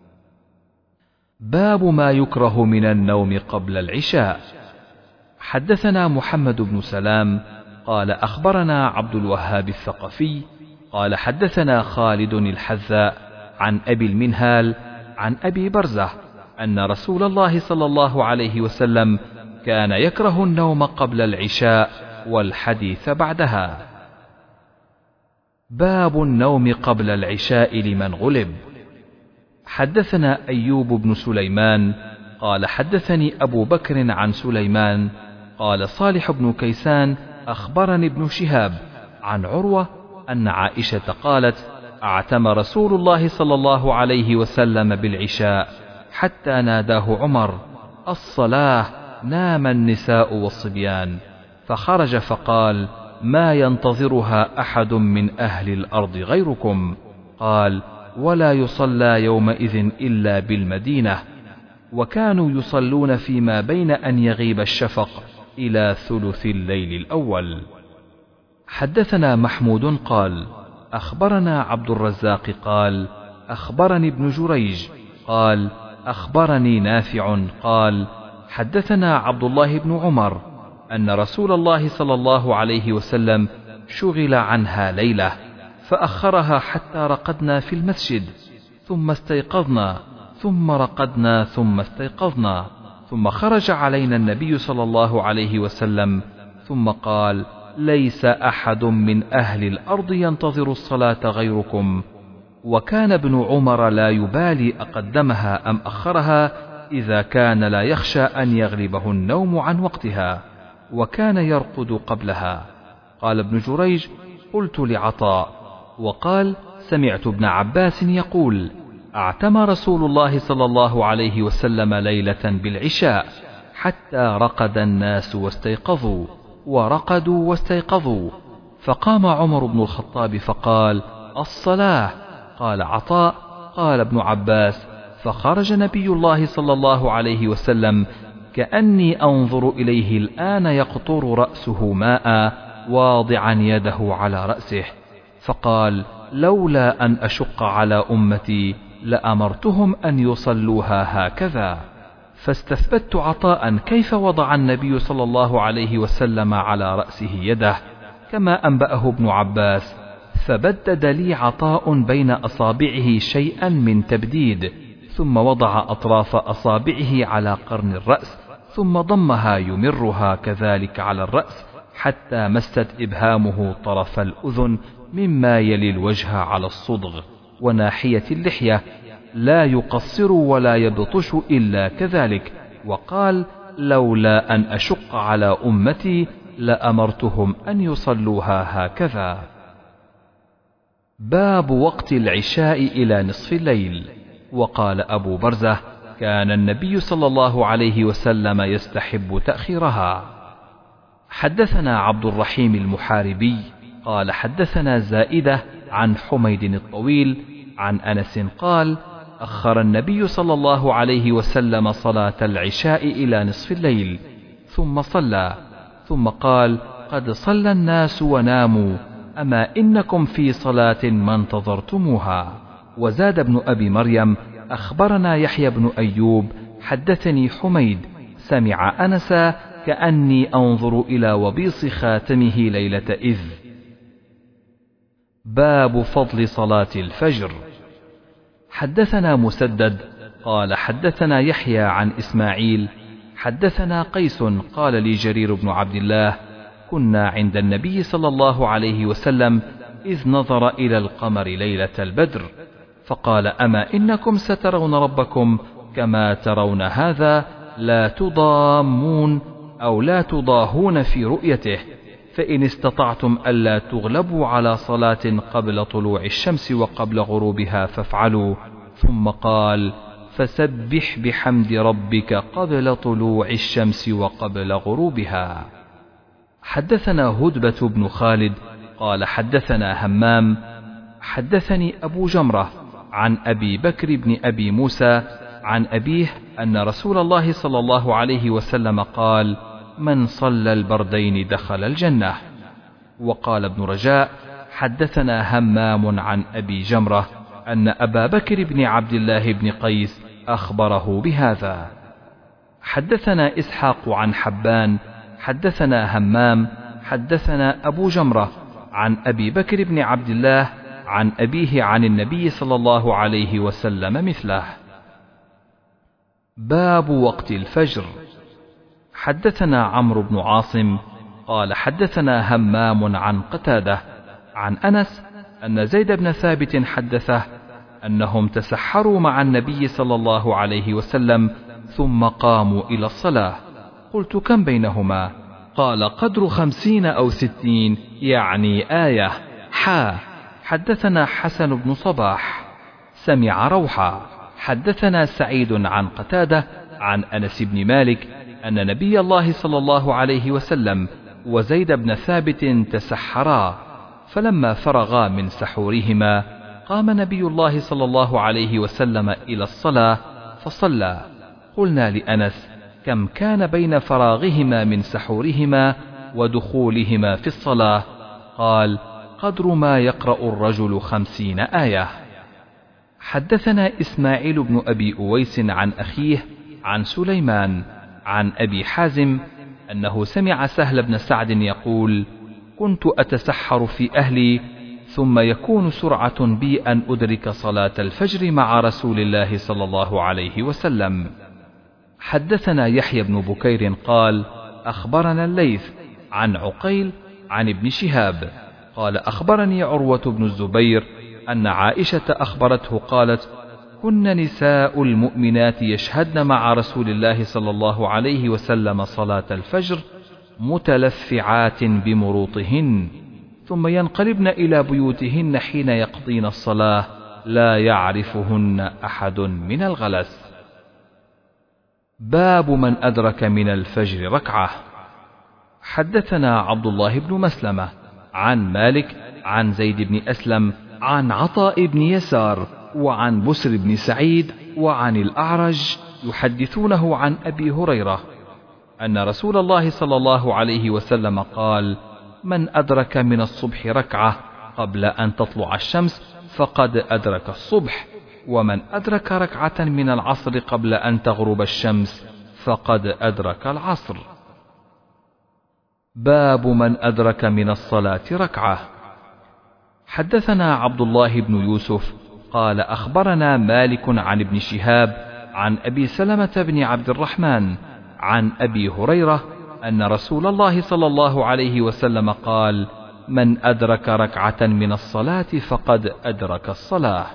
باب ما يكره من النوم قبل العشاء. حدثنا محمد بن سلام قال أخبرنا عبد الوهاب الثقفي قال حدثنا خالد الحذاء عن أبي المنهال عن أبي برزة أن رسول الله صلى الله عليه وسلم كان يكره النوم قبل العشاء والحديث بعدها. باب النوم قبل العشاء لمن غلب. حدثنا أيوب بن سليمان قال حدثني أبو بكر عن سليمان قال صالح بن كيسان أخبرني ابن شهاب عن عروة أن عائشة قالت: أعتم رسول الله صلى الله عليه وسلم بالعشاء حتى ناداه عمر: الصلاة، نام النساء والصبيان، فخرج فقال: ما ينتظرها أحد من أهل الأرض غيركم. قال: ولا يصلى يومئذ إلا بالمدينة، وكانوا يصلون فيما بين أن يغيب الشفق إلى ثلث الليل الأول. حدثنا محمود قال أخبرنا عبد الرزاق قال أخبرني ابن جريج قال أخبرني نافع قال حدثنا عبد الله بن عمر أن رسول الله صلى الله عليه وسلم شغل عنها ليلة فأخرها حتى رقدنا في المسجد، ثم استيقظنا، ثم رقدنا، ثم استيقظنا، ثم خرج علينا النبي صلى الله عليه وسلم ثم قال: ليس أحد من أهل الأرض ينتظر الصلاة غيركم. وكان ابن عمر لا يبالي أقدمها أم أخرها إذا كان لا يخشى أن يغلبه النوم عن وقتها، وكان يرقد قبلها. قال ابن جريج: قلت لعطاء، وقال: سمعت ابن عباس يقول: اعتم رسول الله صلى الله عليه وسلم ليلة بالعشاء حتى رقد الناس واستيقظوا، ورقدوا واستيقظوا، فقام عمر بن الخطاب فقال: الصلاة. قال عطاء: قال ابن عباس: فخرج نبي الله صلى الله عليه وسلم كأني أنظر إليه الآن يقطر رأسه ماء واضعا يده على رأسه، فقال: لولا أن أشق على أمتي لأمرتهم أن يصلوها هكذا. فاستثبت عطاء كيف وضع النبي صلى الله عليه وسلم على رأسه يده كما أنبأه ابن عباس، فبدد لي عطاء بين أصابعه شيئا من تبديد، ثم وضع أطراف أصابعه على قرن الرأس، ثم ضمها يمرها كذلك على الرأس حتى مست إبهامه طرف الأذن مما يلي الوجه على الصدغ وناحية اللحية، لا يقصر ولا يبطش إلا كذلك، وقال: لولا أن أشق على أمتي لأمرتهم أن يصلوها هكذا. باب وقت العشاء إلى نصف الليل. وقال أبو برزة: كان النبي صلى الله عليه وسلم يستحب تأخيرها. حدثنا عبد الرحيم المحاربي قال حدثنا زائدة عن حميد الطويل عن أنس قال أخر النبي صلى الله عليه وسلم صلاة العشاء إلى نصف الليل ثم صلى، ثم قال قد صلى الناس وناموا، أما إنكم في صلاة ما انتظرتموها. وزاد ابن أبي مريم أخبرنا يحيى بن أيوب حدثني حميد سمع أنس كأني أنظر إلى وبيص خاتمه ليلة إذ. باب فضل صلاة الفجر. حدثنا مسدد قال حدثنا يحيى عن إسماعيل حدثنا قيس قال لي جرير بن عبد الله كنا عند النبي صلى الله عليه وسلم إذ نظر إلى القمر ليلة البدر فقال أما إنكم سترون ربكم كما ترون هذا لا تضامون أو لا تضاهون في رؤيته، فإن استطعتم ألا تغلبوا على صلاة قبل طلوع الشمس وقبل غروبها فافعلوا. ثم قال فسبح بحمد ربك قبل طلوع الشمس وقبل غروبها. حدثنا هدبة بن خالد قال حدثنا همام حدثني أبو جمرة عن أبي بكر بن أبي موسى عن أبيه أن رسول الله صلى الله عليه وسلم قال من صلى البردين دخل الجنة. وقال ابن رجاء حدثنا همام عن أبي جمرة أن أبا بكر بن عبد الله بن قيس أخبره بهذا. حدثنا إسحاق عن حبان حدثنا همام حدثنا أبو جمرة عن أبي بكر بن عبد الله عن أبيه عن النبي صلى الله عليه وسلم مثله. باب وقت الفجر. حدثنا عمرو بن عاصم قال حدثنا همام عن قتادة عن أنس أن زيد بن ثابت حدثه أنهم تسحروا مع النبي صلى الله عليه وسلم ثم قاموا إلى الصلاة. قلت كم بينهما؟ قال قدر خمسين أو ستين يعني آية. حا حدثنا حسن بن صباح سمع روحا حدثنا سعيد عن قتادة عن أنس بن مالك أن نبي الله صلى الله عليه وسلم وزيد بن ثابت تسحرا، فلما فرغا من سحورهما قام نبي الله صلى الله عليه وسلم إلى الصلاة فصلى. قلنا لأنس كم كان بين فراغهما من سحورهما ودخولهما في الصلاة؟ قال قدر ما يقرأ الرجل خمسين آية. حدثنا إسماعيل بن أبي أويس عن أخيه عن سليمان عن أبي حازم أنه سمع سهل بن سعد يقول كنت أتسحر في أهلي ثم يكون سرعة بي أن أدرك صلاة الفجر مع رسول الله صلى الله عليه وسلم. حدثنا يحيى بن بكير قال أخبرنا الليث عن عقيل عن ابن شهاب قال أخبرني عروة بن الزبير أن عائشة أخبرته قالت كن نساء المؤمنات يشهدن مع رسول الله صلى الله عليه وسلم صلاة الفجر متلفعات بمروطهن ثم ينقلبن إلى بيوتهن حين يقضين الصلاة لا يعرفهن أحد من الغلس. باب من أدرك من الفجر ركعة. حدثنا عبد الله بن مسلمة عن مالك عن زيد بن أسلم عن عطاء بن يسار وعن بسر بن سعيد وعن الأعرج يحدثونه عن أبي هريرة أن رسول الله صلى الله عليه وسلم قال من أدرك من الصبح ركعة قبل أن تطلع الشمس فقد أدرك الصبح، ومن أدرك ركعة من العصر قبل أن تغرب الشمس فقد أدرك العصر. باب من أدرك من الصلاة ركعة. حدثنا عبد الله بن يوسف قال أخبرنا مالك عن ابن شهاب عن أبي سلمة بن عبد الرحمن عن أبي هريرة أن رسول الله صلى الله عليه وسلم قال من أدرك ركعة من الصلاة فقد أدرك الصلاة.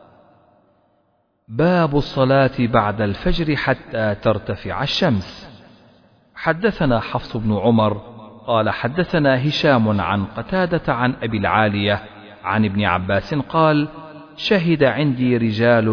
باب الصلاة بعد الفجر حتى ترتفع الشمس. حدثنا حفص بن عمر قال حدثنا هشام عن قتادة عن أبي العالية عن ابن عباس قال شهد عندي رجال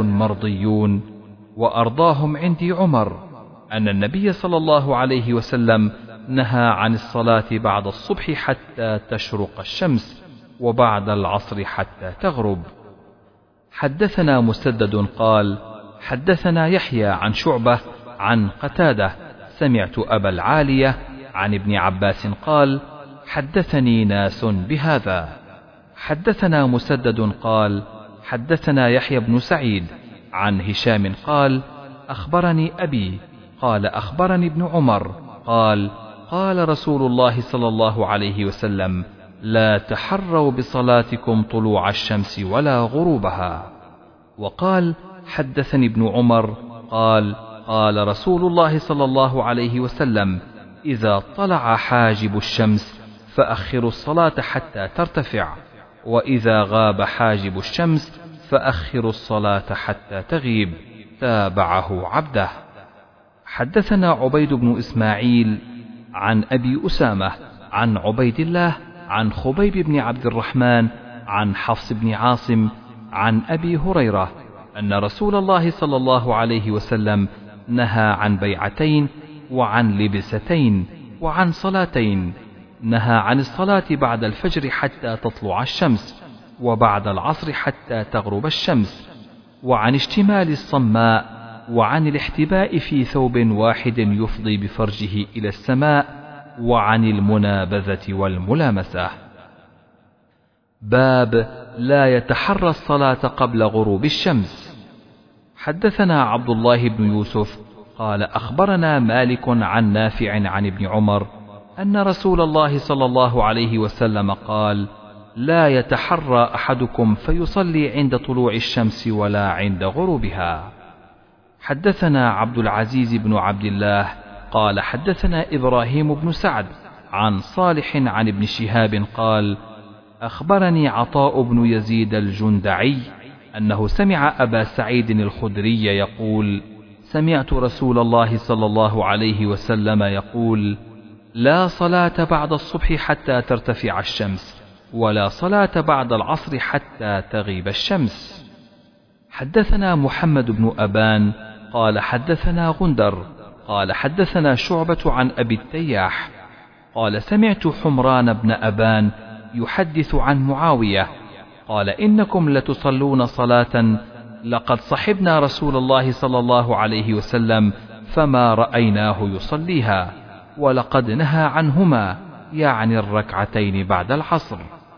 مرضيون وأرضاهم عندي عمر أن النبي صلى الله عليه وسلم نهى عن الصلاة بعد الصبح حتى تشرق الشمس وبعد العصر حتى تغرب. حدثنا مسدد قال حدثنا يحيى عن شعبة عن قتادة سمعت أبا العالية عن ابن عباس قال حدثني ناس بهذا. حدثنا مسدد قال حدثنا يحيى بن سعيد عن هشام قال أخبرني أبي قال أخبرني ابن عمر قال قال رسول الله صلى الله عليه وسلم لا تحروا بصلاتكم طلوع الشمس ولا غروبها. وقال حدثني ابن عمر قال قال رسول الله صلى الله عليه وسلم إذا طلع حاجب الشمس فأخروا الصلاة حتى ترتفع، وإذا غاب حاجب الشمس فأخروا الصلاة حتى تغيب. تابعه عبده. حدثنا عبيد بن إسماعيل عن أبي أسامة عن عبيد الله عن خبيب بن عبد الرحمن عن حفص بن عاصم عن أبي هريرة أن رسول الله صلى الله عليه وسلم نهى عن بيعتين وعن لبستين وعن صلاتين. نهى عن الصلاة بعد الفجر حتى تطلع الشمس وبعد العصر حتى تغرب الشمس، وعن اشتمال الصماء، وعن الاحتباء في ثوب واحد يفضي بفرجه إلى السماء، وعن المنابذة والملامسة. باب لا يتحرى الصلاة قبل غروب الشمس. حدثنا عبد الله بن يوسف قال أخبرنا مالك عن نافع عن ابن عمر أن رسول الله صلى الله عليه وسلم قال لا يتحرى أحدكم فيصلي عند طلوع الشمس ولا عند غروبها. حدثنا عبد العزيز بن عبد الله قال حدثنا إبراهيم بن سعد عن صالح عن ابن شهاب قال أخبرني عطاء بن يزيد الجندعي أنه سمع أبا سعيد الخدري يقول سمعت رسول الله صلى الله عليه وسلم يقول لا صلاة بعد الصبح حتى ترتفع الشمس، ولا صلاة بعد العصر حتى تغيب الشمس. حدثنا محمد بن أبان قال حدثنا غندر قال حدثنا شعبة عن أبي التياح قال سمعت حمران بن أبان يحدث عن معاوية قال إنكم لتصلون صلاة لقد صحبنا رسول الله صلى الله عليه وسلم فما رأيناه يصليها، ولقد نهى عنهما يعني الركعتين بعد العصر.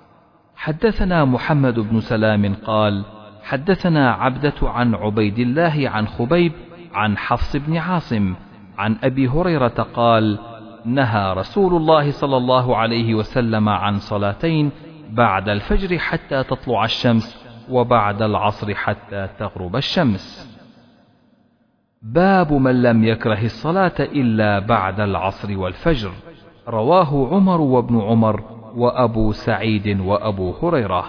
حدثنا محمد بن سلام قال حدثنا عبدة عن عبيد الله عن خبيب عن حفص بن عاصم عن أبي هريرة قال نهى رسول الله صلى الله عليه وسلم عن صلاتين بعد الفجر حتى تطلع الشمس وبعد العصر حتى تغرب الشمس. باب من لم يكره الصلاة إلا بعد العصر والفجر. رواه عمر وابن عمر وأبو سعيد وأبو هريرة.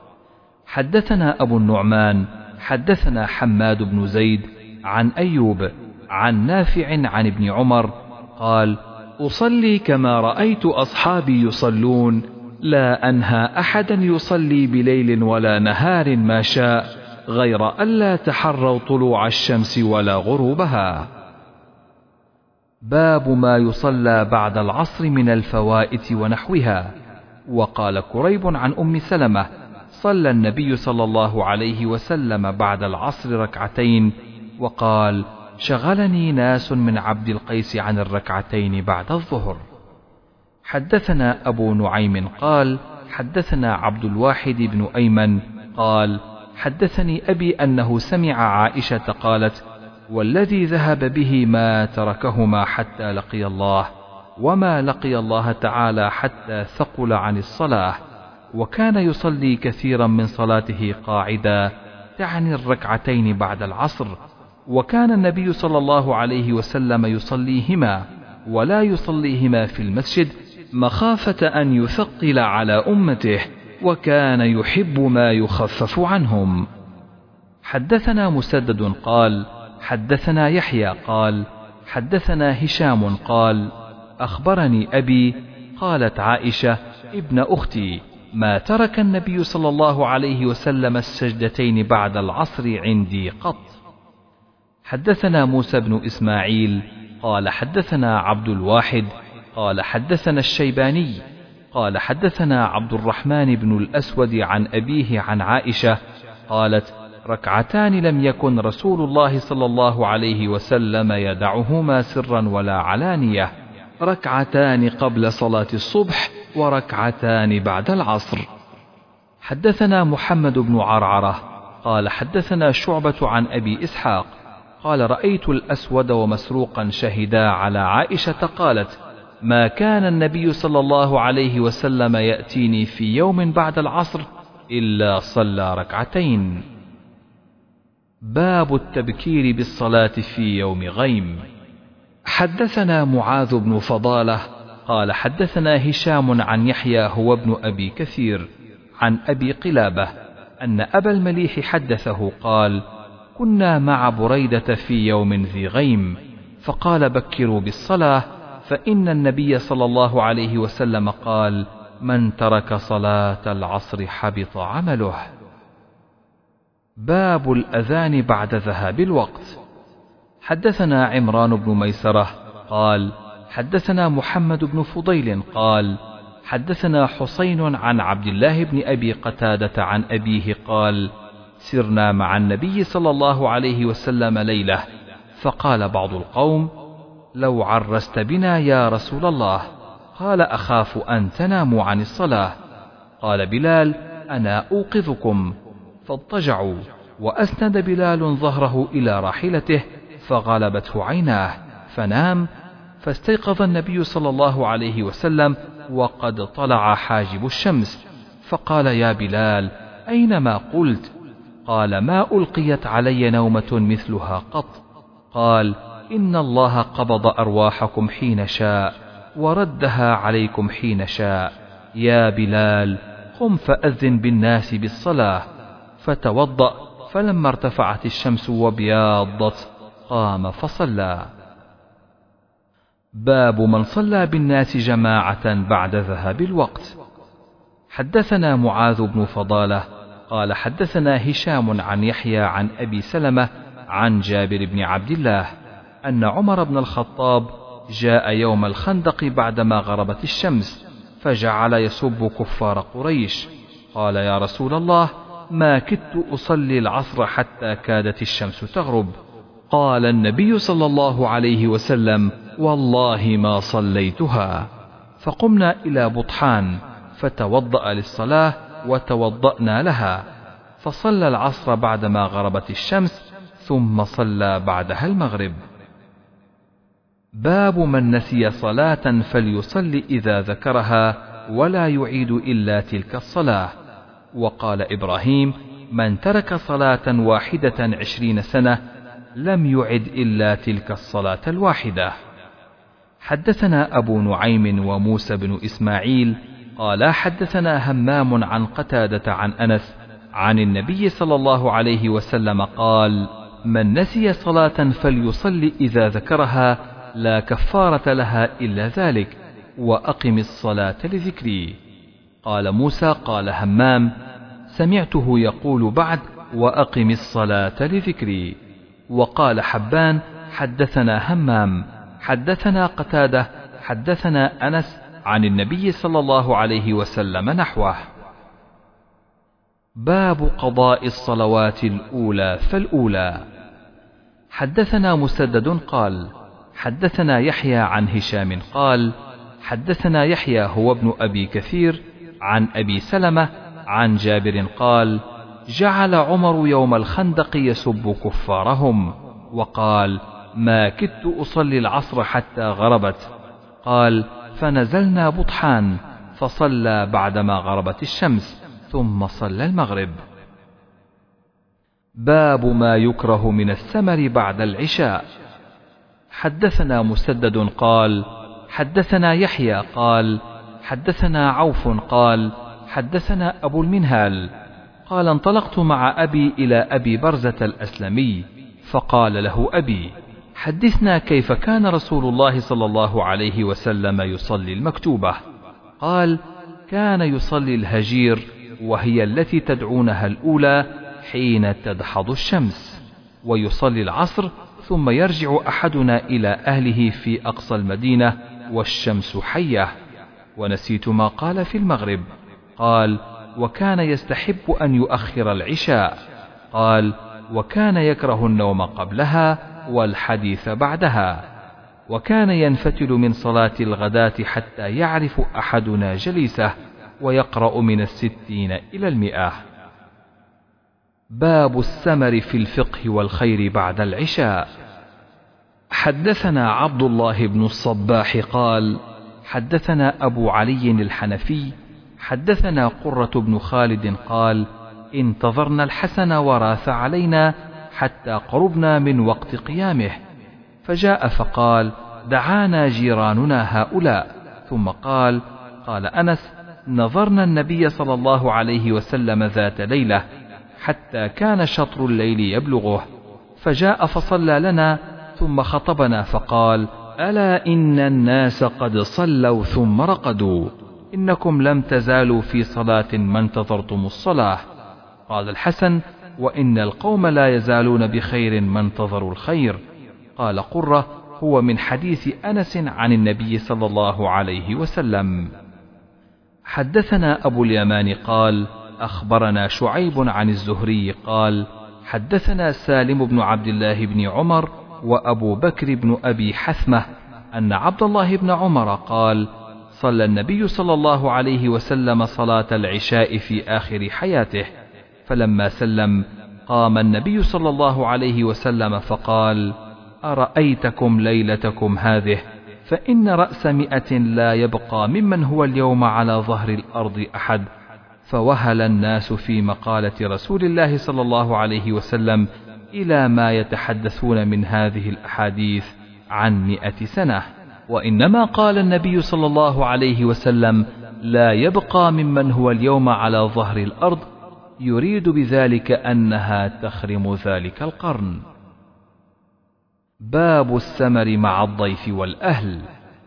حدثنا أبو النعمان حدثنا حماد بن زيد عن أيوب عن نافع عن ابن عمر قال أصلي كما رأيت أصحابي يصلون، لا أنهى أحدا يصلي بليل ولا نهار ما شاء غير ألا تحروا طلوع الشمس ولا غروبها. باب ما يصلى بعد العصر من الفوائت ونحوها. وقال كريب عن أم سلمة صلى النبي صلى الله عليه وسلم بعد العصر ركعتين وقال شغلني ناس من عبد القيس عن الركعتين بعد الظهر. حدثنا أبو نعيم قال حدثنا عبد الواحد بن أيمن قال حدثني أبي أنه سمع عائشة قالت والذي ذهب به ما تركهما حتى لقي الله، وما لقي الله تعالى حتى ثقل عن الصلاة، وكان يصلي كثيرا من صلاته قاعدا تعني الركعتين بعد العصر، وكان النبي صلى الله عليه وسلم يصليهما ولا يصليهما في المسجد مخافة أن يثقل على أمته، وكان يحب ما يخفف عنهم. حدثنا مسدد قال حدثنا يحيى قال حدثنا هشام قال أخبرني أبي قالت عائشة ابن أختي ما ترك النبي صلى الله عليه وسلم السجدتين بعد العصر عندي قط. حدثنا موسى بن إسماعيل قال حدثنا عبد الواحد قال حدثنا الشيباني قال حدثنا عبد الرحمن بن الأسود عن أبيه عن عائشة قالت ركعتان لم يكن رسول الله صلى الله عليه وسلم يدعهما سرا ولا علانية، ركعتان قبل صلاة الصبح وركعتان بعد العصر. حدثنا محمد بن عرعرة قال حدثنا شعبة عن أبي إسحاق قال رأيت الأسود ومسروقا شهدا على عائشة قالت ما كان النبي صلى الله عليه وسلم يأتيني في يوم بعد العصر إلا صلى ركعتين. باب التبكير بالصلاة في يوم غيم. حدثنا معاذ بن فضالة قال حدثنا هشام عن يحيى هو ابن أبي كثير عن أبي قلابة أن أبا المليح حدثه قال كنا مع بريدة في يوم ذي غيم فقال بكروا بالصلاة فإن النبي صلى الله عليه وسلم قال من ترك صلاة العصر حبط عمله. باب الأذان بعد ذهاب الوقت. حدثنا عمران بن ميسرة قال حدثنا محمد بن فضيل قال حدثنا حسين عن عبد الله بن أبي قتادة عن أبيه قال سرنا مع النبي صلى الله عليه وسلم ليلة فقال بعض القوم لو عرست بنا يا رسول الله قال أخاف أن تناموا عن الصلاة قال بلال أنا أوقظكم فاضطجعوا وأسند بلال ظهره إلى راحلته فغلبته عيناه فنام فاستيقظ النبي صلى الله عليه وسلم وقد طلع حاجب الشمس فقال يا بلال أينما قلت قال ما ألقيت علي نومة مثلها قط قال إن الله قبض أرواحكم حين شاء وردها عليكم حين شاء يا بلال قم فأذن بالناس بالصلاة فتوضأ فلما ارتفعت الشمس وبياضت قام فصلى. باب من صلى بالناس جماعة بعد ذهاب الوقت. حدثنا معاذ بن فضالة قال حدثنا هشام عن يحيى عن أبي سلمة عن جابر بن عبد الله أن عمر بن الخطاب جاء يوم الخندق بعدما غربت الشمس فجعل يسب كفار قريش قال يا رسول الله ما كدت أصلي العصر حتى كادت الشمس تغرب قال النبي صلى الله عليه وسلم والله ما صليتها فقمنا إلى بطحان فتوضأ للصلاة وتوضأنا لها فصلى العصر بعدما غربت الشمس ثم صلى بعدها المغرب. باب من نسي صلاة فليصلي إذا ذكرها ولا يعيد إلا تلك الصلاة. وقال إبراهيم من ترك صلاة واحدة عشرين سنة لم يعد إلا تلك الصلاة الواحدة. حدثنا أبو نعيم وموسى بن إسماعيل قال حدثنا همام عن قتادة عن أنس عن النبي صلى الله عليه وسلم قال من نسي صلاة فليصلي إذا ذكرها لا كفارة لها إلا ذلك وأقم الصلاة لذكري. قال موسى قال همام سمعته يقول بعد وأقم الصلاة لذكري. وقال حبان حدثنا همام حدثنا قتادة حدثنا أنس عن النبي صلى الله عليه وسلم نحوه. باب قضاء الصلوات الأولى فالأولى. حدثنا مسدد قال حدثنا يحيى عن هشام قال حدثنا يحيى هو ابن أبي كثير عن أبي سلمة عن جابر قال جعل عمر يوم الخندق يسب كفارهم وقال ما كدت أصلي العصر حتى غربت قال فنزلنا بطحان فصلى بعدما غربت الشمس ثم صلى المغرب. باب ما يكره من السمر بعد العشاء. حدثنا مسدد قال حدثنا يحيى قال حدثنا عوف قال حدثنا أبو المنهال قال انطلقت مع أبي إلى أبي برزة الأسلمي فقال له أبي حدثنا كيف كان رسول الله صلى الله عليه وسلم يصلي المكتوبة. قال كان يصلي الهجير وهي التي تدعونها الأولى حين تدحض الشمس ويصلي العصر ثم يرجع أحدنا إلى أهله في أقصى المدينة والشمس حية. ونسيت ما قال في المغرب. قال: وكان يستحب أن يؤخر العشاء. قال: وكان يكره النوم قبلها والحديث بعدها. وكان ينفتل من صلاة الغداة حتى يعرف أحدنا جليسه، ويقرأ من الستين إلى المئة. باب السمر في الفقه والخير بعد العشاء. حدثنا عبد الله بن الصباح قال: حدثنا أبو علي الحنفي حدثنا قرة بن خالد قال: انتظرنا الحسن وراث علينا حتى قربنا من وقت قيامه، فجاء فقال: دعانا جيراننا هؤلاء. ثم قال: قال أنس: نظرنا النبي صلى الله عليه وسلم ذات ليلة حتى كان شطر الليل يبلغه، فجاء فصلى لنا ثم خطبنا فقال: ألا إن الناس قد صلوا ثم رقدوا، إنكم لم تزالوا في صلاة ما انتظرتم الصلاة. قال الحسن: وإن القوم لا يزالون بخير ما انتظروا الخير. قال قرة: هو من حديث أنس عن النبي صلى الله عليه وسلم. حدثنا أبو اليمان قال: أخبرنا شعيب عن الزهري قال: حدثنا سالم بن عبد الله بن عمر وأبو بكر بن أبي حثمة أن عبد الله بن عمر قال: صلى النبي صلى الله عليه وسلم صلاة العشاء في آخر حياته، فلما سلم قام النبي صلى الله عليه وسلم فقال: أرأيتكم ليلتكم هذه، فإن رأس مئة لا يبقى ممن هو اليوم على ظهر الأرض أحد. فوهل الناس في مقالة رسول الله صلى الله عليه وسلم إلى ما يتحدثون من هذه الأحاديث عن مئة سنة. وإنما قال النبي صلى الله عليه وسلم: لا يبقى ممن هو اليوم على ظهر الأرض، يريد بذلك أنها تخرم ذلك القرن. باب السمر مع الضيف والأهل.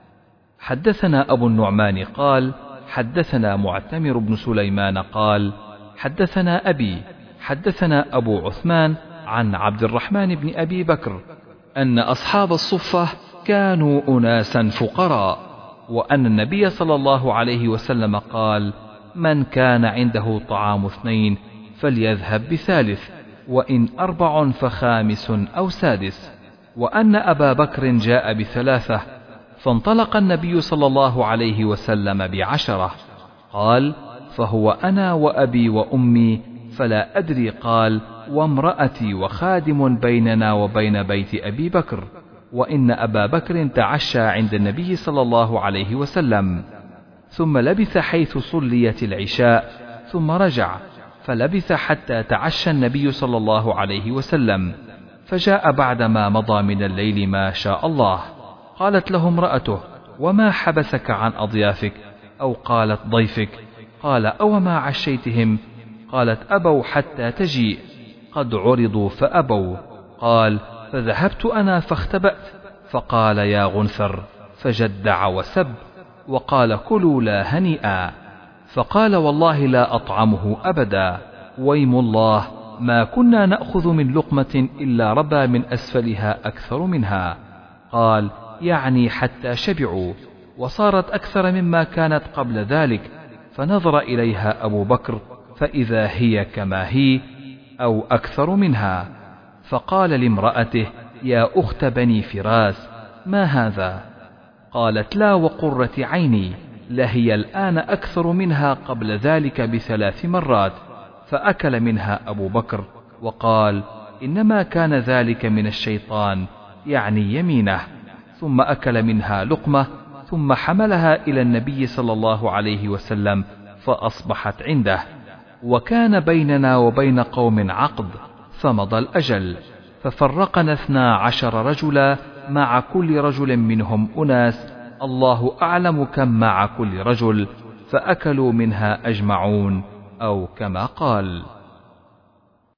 حدثنا أبو النعمان قال: حدثنا معتمر بن سليمان قال: حدثنا أبي حدثنا أبو عثمان عن عبد الرحمن بن أبي بكر أن أصحاب الصفة كانوا أناسا فقراء، وأن النبي صلى الله عليه وسلم قال: من كان عنده طعام اثنين فليذهب بثالث، وإن أربع فخامس أو سادس، وأن أبا بكر جاء بثلاثة، فانطلق النبي صلى الله عليه وسلم بعشرة. قال: فهو أنا وأبي وأمي، فلا أدري. قال: وامرأتي وخادم بيننا وبين بيت أبي بكر، وإن أبا بكر تعشى عند النبي صلى الله عليه وسلم، ثم لبث حيث صليت العشاء، ثم رجع فلبث حتى تعشى النبي صلى الله عليه وسلم، فجاء بعدما مضى من الليل ما شاء الله. قالت له امرأته: وما حبسك عن أضيافك؟ أو قالت ضيفك؟ قال: أو ما عشيتهم؟ قالت: أبوا حتى تجيء، قد عرضوا فأبوا. قال: فذهبت أنا فاختبأت، فقال: يا غنثر، فجدع وسب، وقال: كلوا لا هنيئا. فقال: والله لا أطعمه أبدا، ويم الله ما كنا نأخذ من لقمة إلا ربى من أسفلها أكثر منها. قال: يعني حتى شبعوا، وصارت أكثر مما كانت قبل ذلك. فنظر إليها أبو بكر فإذا هي كما هي أو أكثر منها، فقال لامرأته: يا أخت بني فراس، ما هذا؟ قالت: لا وقرة عيني، لهي الآن أكثر منها قبل ذلك بثلاث مرات. فأكل منها أبو بكر وقال: إنما كان ذلك من الشيطان، يعني يمينه. ثم أكل منها لقمة، ثم حملها إلى النبي صلى الله عليه وسلم فأصبحت عنده. وكان بيننا وبين قوم عقد، فمضى الأجل، ففرقنا اثنا عشر رجلا، مع كل رجل منهم أناس، الله أعلم كم مع كل رجل، فأكلوا منها أجمعون، أو كما قال.